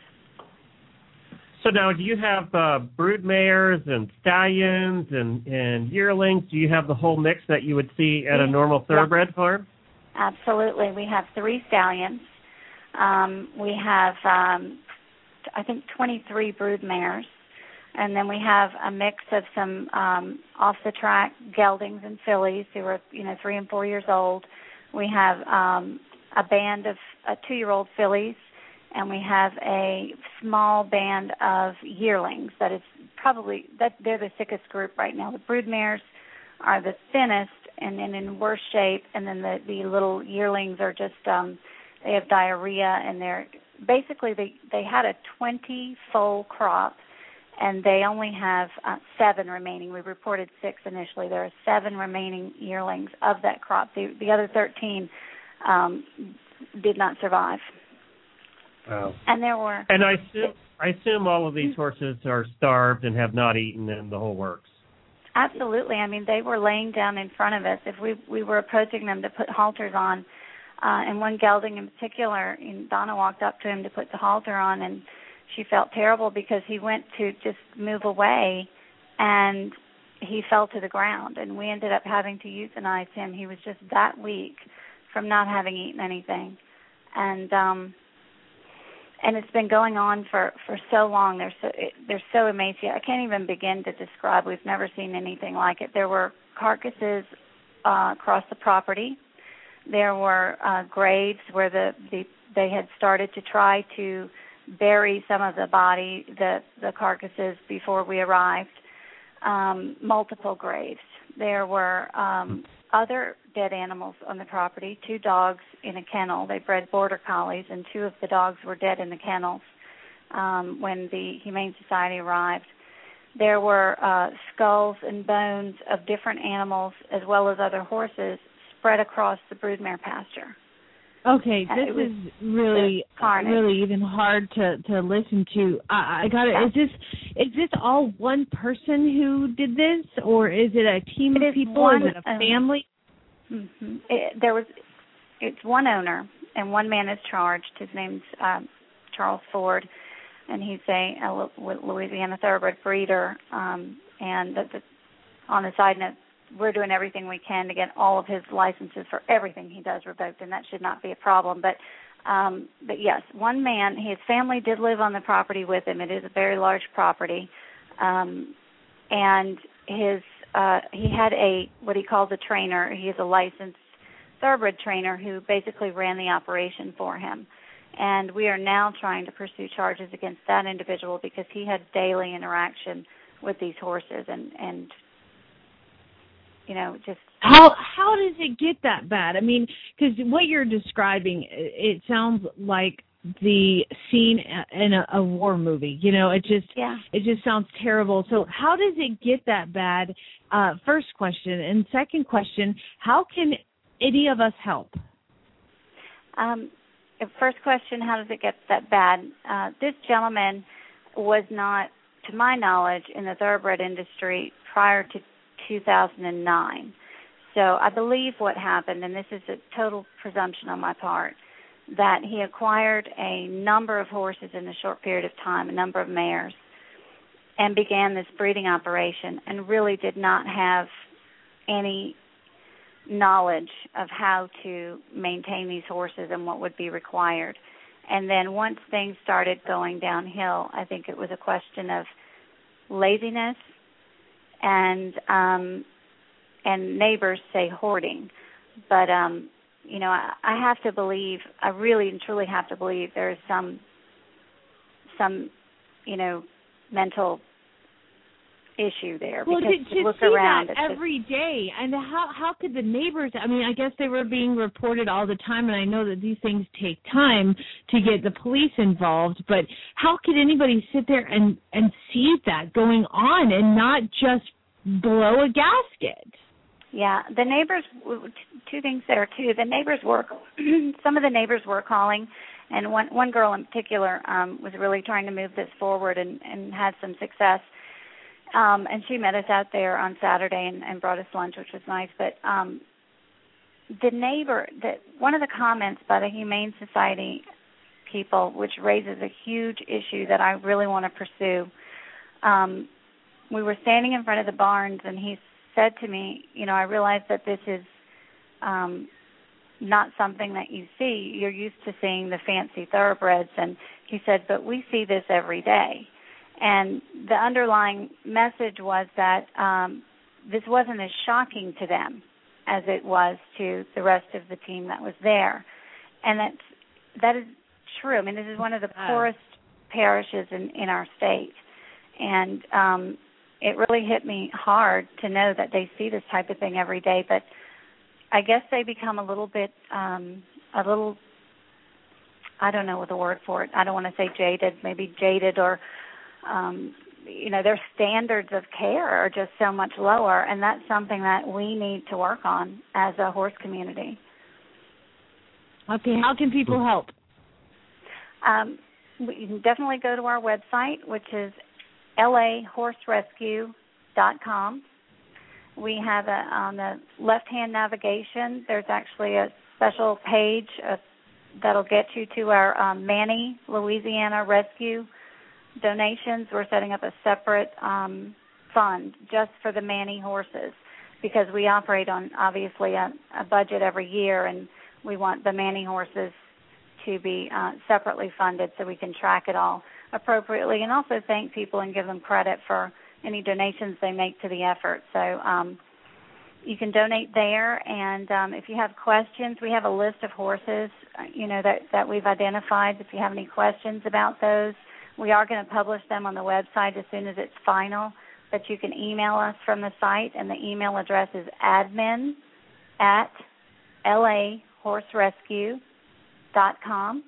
So now, do you have uh, brood mares and stallions and, and yearlings? Do you have the whole mix that you would see at a normal thoroughbred yeah. farm? Absolutely. We have three stallions. Um, we have, um, I think, twenty-three brood mares. And then we have a mix of some um, off-the-track geldings and fillies who are, you know, three and four years old. We have um, a band of uh, two-year-old fillies, and we have a small band of yearlings. That is probably that they're the sickest group right now. The brood mares are the thinnest and, and in worse shape, and then the, the little yearlings are just um, they have diarrhea, and they're basically they they had a twenty-foal crop. And they only have uh, seven remaining. We reported six initially. There are seven remaining yearlings of that crop. The, the other thirteen um, did not survive. Wow. And there were. And I assume, I assume all of these horses are starved and have not eaten, and the whole works. Absolutely. I mean, they were laying down in front of us. If we we were approaching them to put halters on, uh, and one gelding in particular, and Donna walked up to him to put the halter on, and she felt terrible because he went to just move away and he fell to the ground, and we ended up having to euthanize him. He was just that weak from not having eaten anything. And um and it's been going on for, for so long. They're so they're so emaciated. I can't even begin to describe. We've never seen anything like it. There were carcasses uh, across the property. There were uh, graves where the, the they had started to try to bury some of the body, the, the carcasses before we arrived, um, multiple graves. There were um, other dead animals on the property, two dogs in a kennel. They bred border collies, and two of the dogs were dead in the kennels um, when the Humane Society arrived. There were uh, skulls and bones of different animals as well as other horses spread across the broodmare pasture. Okay, this is really, really even hard to, to listen to. I, I got it. Is this is this all one person who did this, or is it a team of people? One, is it a family? Um, mm-hmm. it, there was, it's one owner, and one man is charged. His name's um, Charles Ford, and he's a, a Louisiana thoroughbred breeder. Um, and the, the, on the side note, we're doing everything we can to get all of his licenses for everything he does revoked, and that should not be a problem. But, um, but yes, one man, his family did live on the property with him. It is a very large property, um, and his uh, he had a what he calls a trainer. He is a licensed thoroughbred trainer who basically ran the operation for him. And we are now trying to pursue charges against that individual because he had daily interaction with these horses and and. You know, just how how does it get that bad? I mean, because what you're describing, it sounds like the scene in a, a war movie. You know, it just yeah. it just sounds terrible. So how does it get that bad? Uh, first question, and second question: how can any of us help? Um, first question: how does it get that bad? Uh, this gentleman was not, to my knowledge, in the thoroughbred industry prior to two thousand nine. So I believe what happened, and this is a total presumption on my part, that he acquired a number of horses in a short period of time, a number of mares, and began this breeding operation and really did not have any knowledge of how to maintain these horses and what would be required. And then once things started going downhill, I think it was a question of laziness and um, and neighbors say hoarding. But, um, you know, I, I have to believe, I really and truly have to believe there is some, some, you know, mental issue there. Well, because to, to look see around, that it's every day, and how how could the neighbors? I mean, I guess they were being reported all the time, and I know that these things take time to get the police involved. But how could anybody sit there and and see that going on and not just blow a gasket? Yeah, the neighbors. Two things there too. The neighbors were some of the neighbors were calling, and one one girl in particular um, was really trying to move this forward and, and had some success. Um, and she met us out there on Saturday and, and brought us lunch, which was nice. But um, the neighbor, the, one of the comments by the Humane Society people, which raises a huge issue that I really want to pursue. Um, we were standing in front of the barns, and he said to me, you know, I realize that this is um, not something that you see. You're used to seeing the fancy thoroughbreds. And he said, but we see this every day. And the underlying message was that um, this wasn't as shocking to them as it was to the rest of the team that was there. And that's, that is true. I mean, this is one of the poorest parishes in, in our state. And um, it really hit me hard to know that they see this type of thing every day. But I guess they become a little bit, um, a little, I don't know what the word for it. I don't want to say jaded, maybe jaded or... Um, you know, their standards of care are just so much lower, and that's something that we need to work on as a horse community. Okay, how can people help? Um, you can definitely go to our website, which is L A horse rescue dot com. We have a, on the left-hand navigation, there's actually a special page of, that'll get you to our um, Manny, Louisiana Rescue donations. We're setting up a separate um, fund just for the Manny horses because we operate on obviously a, a budget every year, and we want the Manny horses to be uh, separately funded so we can track it all appropriately and also thank people and give them credit for any donations they make to the effort. So um, you can donate there, and um, if you have questions, we have a list of horses, you know, that, that we've identified. If you have any questions about those, we are going to publish them on the website as soon as it's final, but you can email us from the site, and the email address is admin at L A horse rescue dot com.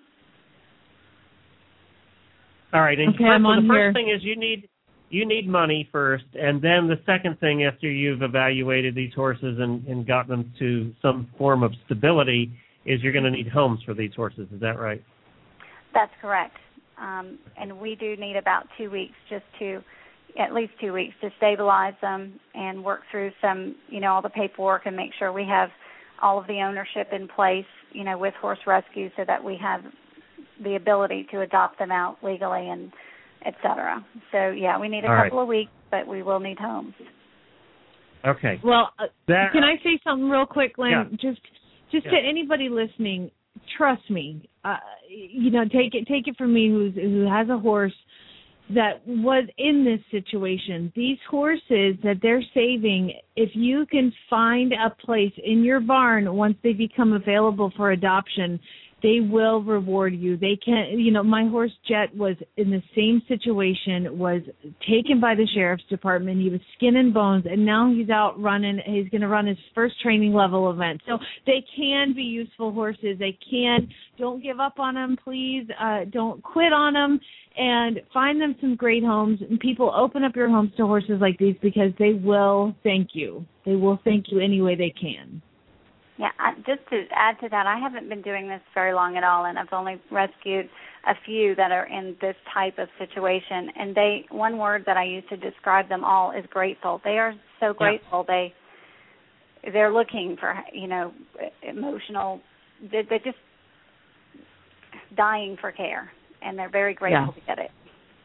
All right, and okay, first, I'm well, on the first here. thing is you need you need money first, and then the second thing after you've evaluated these horses and, and got them to some form of stability is you're going to need homes for these horses. Is that right? That's correct. Um, and we do need about two weeks just to, at least two weeks, to stabilize them and work through some, you know, all the paperwork and make sure we have all of the ownership in place, you know, with Horse Rescue so that we have the ability to adopt them out legally and et cetera. So, yeah, we need a all couple right. of weeks, but we will need homes. Okay. Well, uh, that, can I say something real quick, Lynn? Yeah. Just, just yeah. to anybody listening, trust me. Uh, you know, take it, take it from me, who's who has a horse that was in this situation. These horses that they're saving, if you can find a place in your barn once they become available for adoption, they will reward you. They can, you know, my horse Jet was in the same situation, was taken by the sheriff's department. He was skin and bones, and now he's out running. He's going to run his first training level event. So they can be useful horses. They can. Don't give up on them, please. Uh, don't quit on them, and find them some great homes. And people, open up your homes to horses like these because they will thank you. They will thank you any way they can. Yeah, I, just to add to that, I haven't been doing this very long at all, and I've only rescued a few that are in this type of situation. And they, one word that I use to describe them all is grateful. They are so grateful. Yeah. They, they're looking for, you know, emotional. They're, they're just dying for care, and they're very grateful yeah. to get it.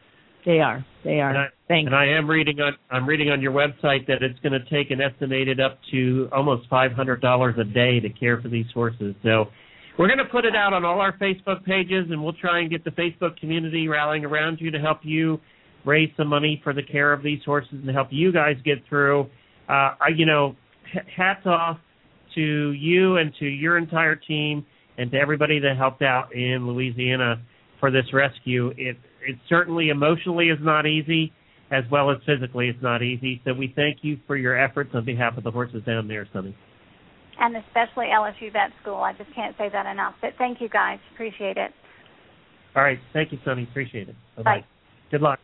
They are. They are. And I, Thanks. and I am reading on I'm reading on your website that it's going to take an estimated up to almost five hundred dollars a day to care for these horses. So we're going to put it out on all our Facebook pages, and we'll try and get the Facebook community rallying around you to help you raise some money for the care of these horses and help you guys get through. Uh, I, you know, hats off to you and to your entire team and to everybody that helped out in Louisiana for this rescue. It it certainly emotionally is not easy, as well as physically it's not easy. So we thank you for your efforts on behalf of the horses down there, Sonny. And especially L S U Vet School. I just can't say that enough. But thank you, guys. Appreciate it. All right. Thank you, Sonny. Appreciate it. Bye-bye. Bye. Good luck.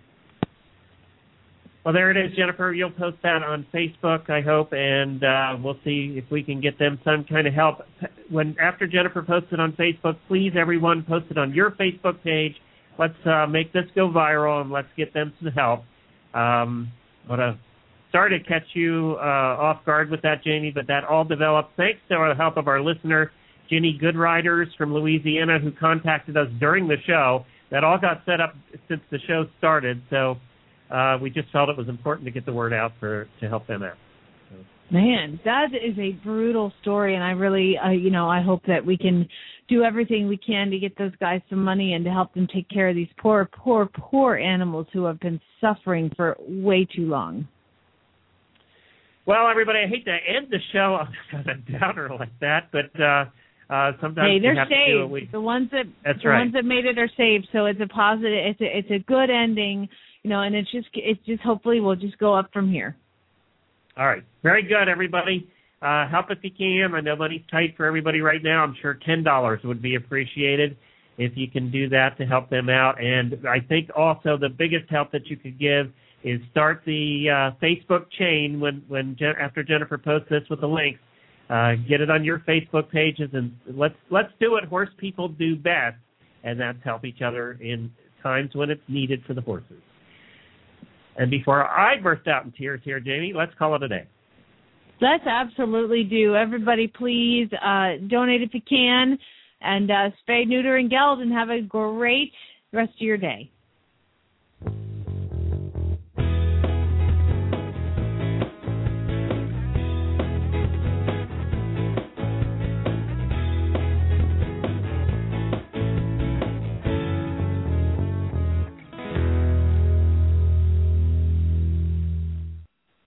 Well, there it is, Jennifer. You'll post that on Facebook, I hope, and uh, we'll see if we can get them some kind of help. When after Jennifer posts it on Facebook, please, everyone, post it on your Facebook page. Let's uh, make this go viral, and let's get them some help. Um, what a sorry to catch you uh, off guard with that, Jamie, but that all developed thanks to the help of our listener, Jenny Goodriders from Louisiana, who contacted us during the show. That all got set up since the show started, so uh, we just felt it was important to get the word out for to help them out. So. Man, that is a brutal story, and I really, uh, you know, I hope that we can do everything we can to get those guys some money and to help them take care of these poor, poor, poor animals who have been suffering for way too long. Well, everybody, I hate to end the show on a downer like that, but uh, uh, sometimes hey, they're we have saved. to do what we... The ones that That's the right. ones that made it are saved. So it's a positive. It's a it's a good ending, you know. And it's just it's just hopefully we'll just go up from here. All right, very good, everybody. Uh, help if you can. I know money's tight for everybody right now. I'm sure ten dollars would be appreciated if you can do that to help them out. And I think also the biggest help that you could give is start the uh, Facebook chain when, when Jen, after Jennifer posts this with the links. Uh, get it on your Facebook pages, and let's let's do what horse people do best, and that's help each other in times when it's needed for the horses. And before I burst out in tears here, Jamie, let's call it a day. Let's absolutely do. Everybody, please uh, donate if you can, and uh, spay, neuter, and geld, and have a great rest of your day.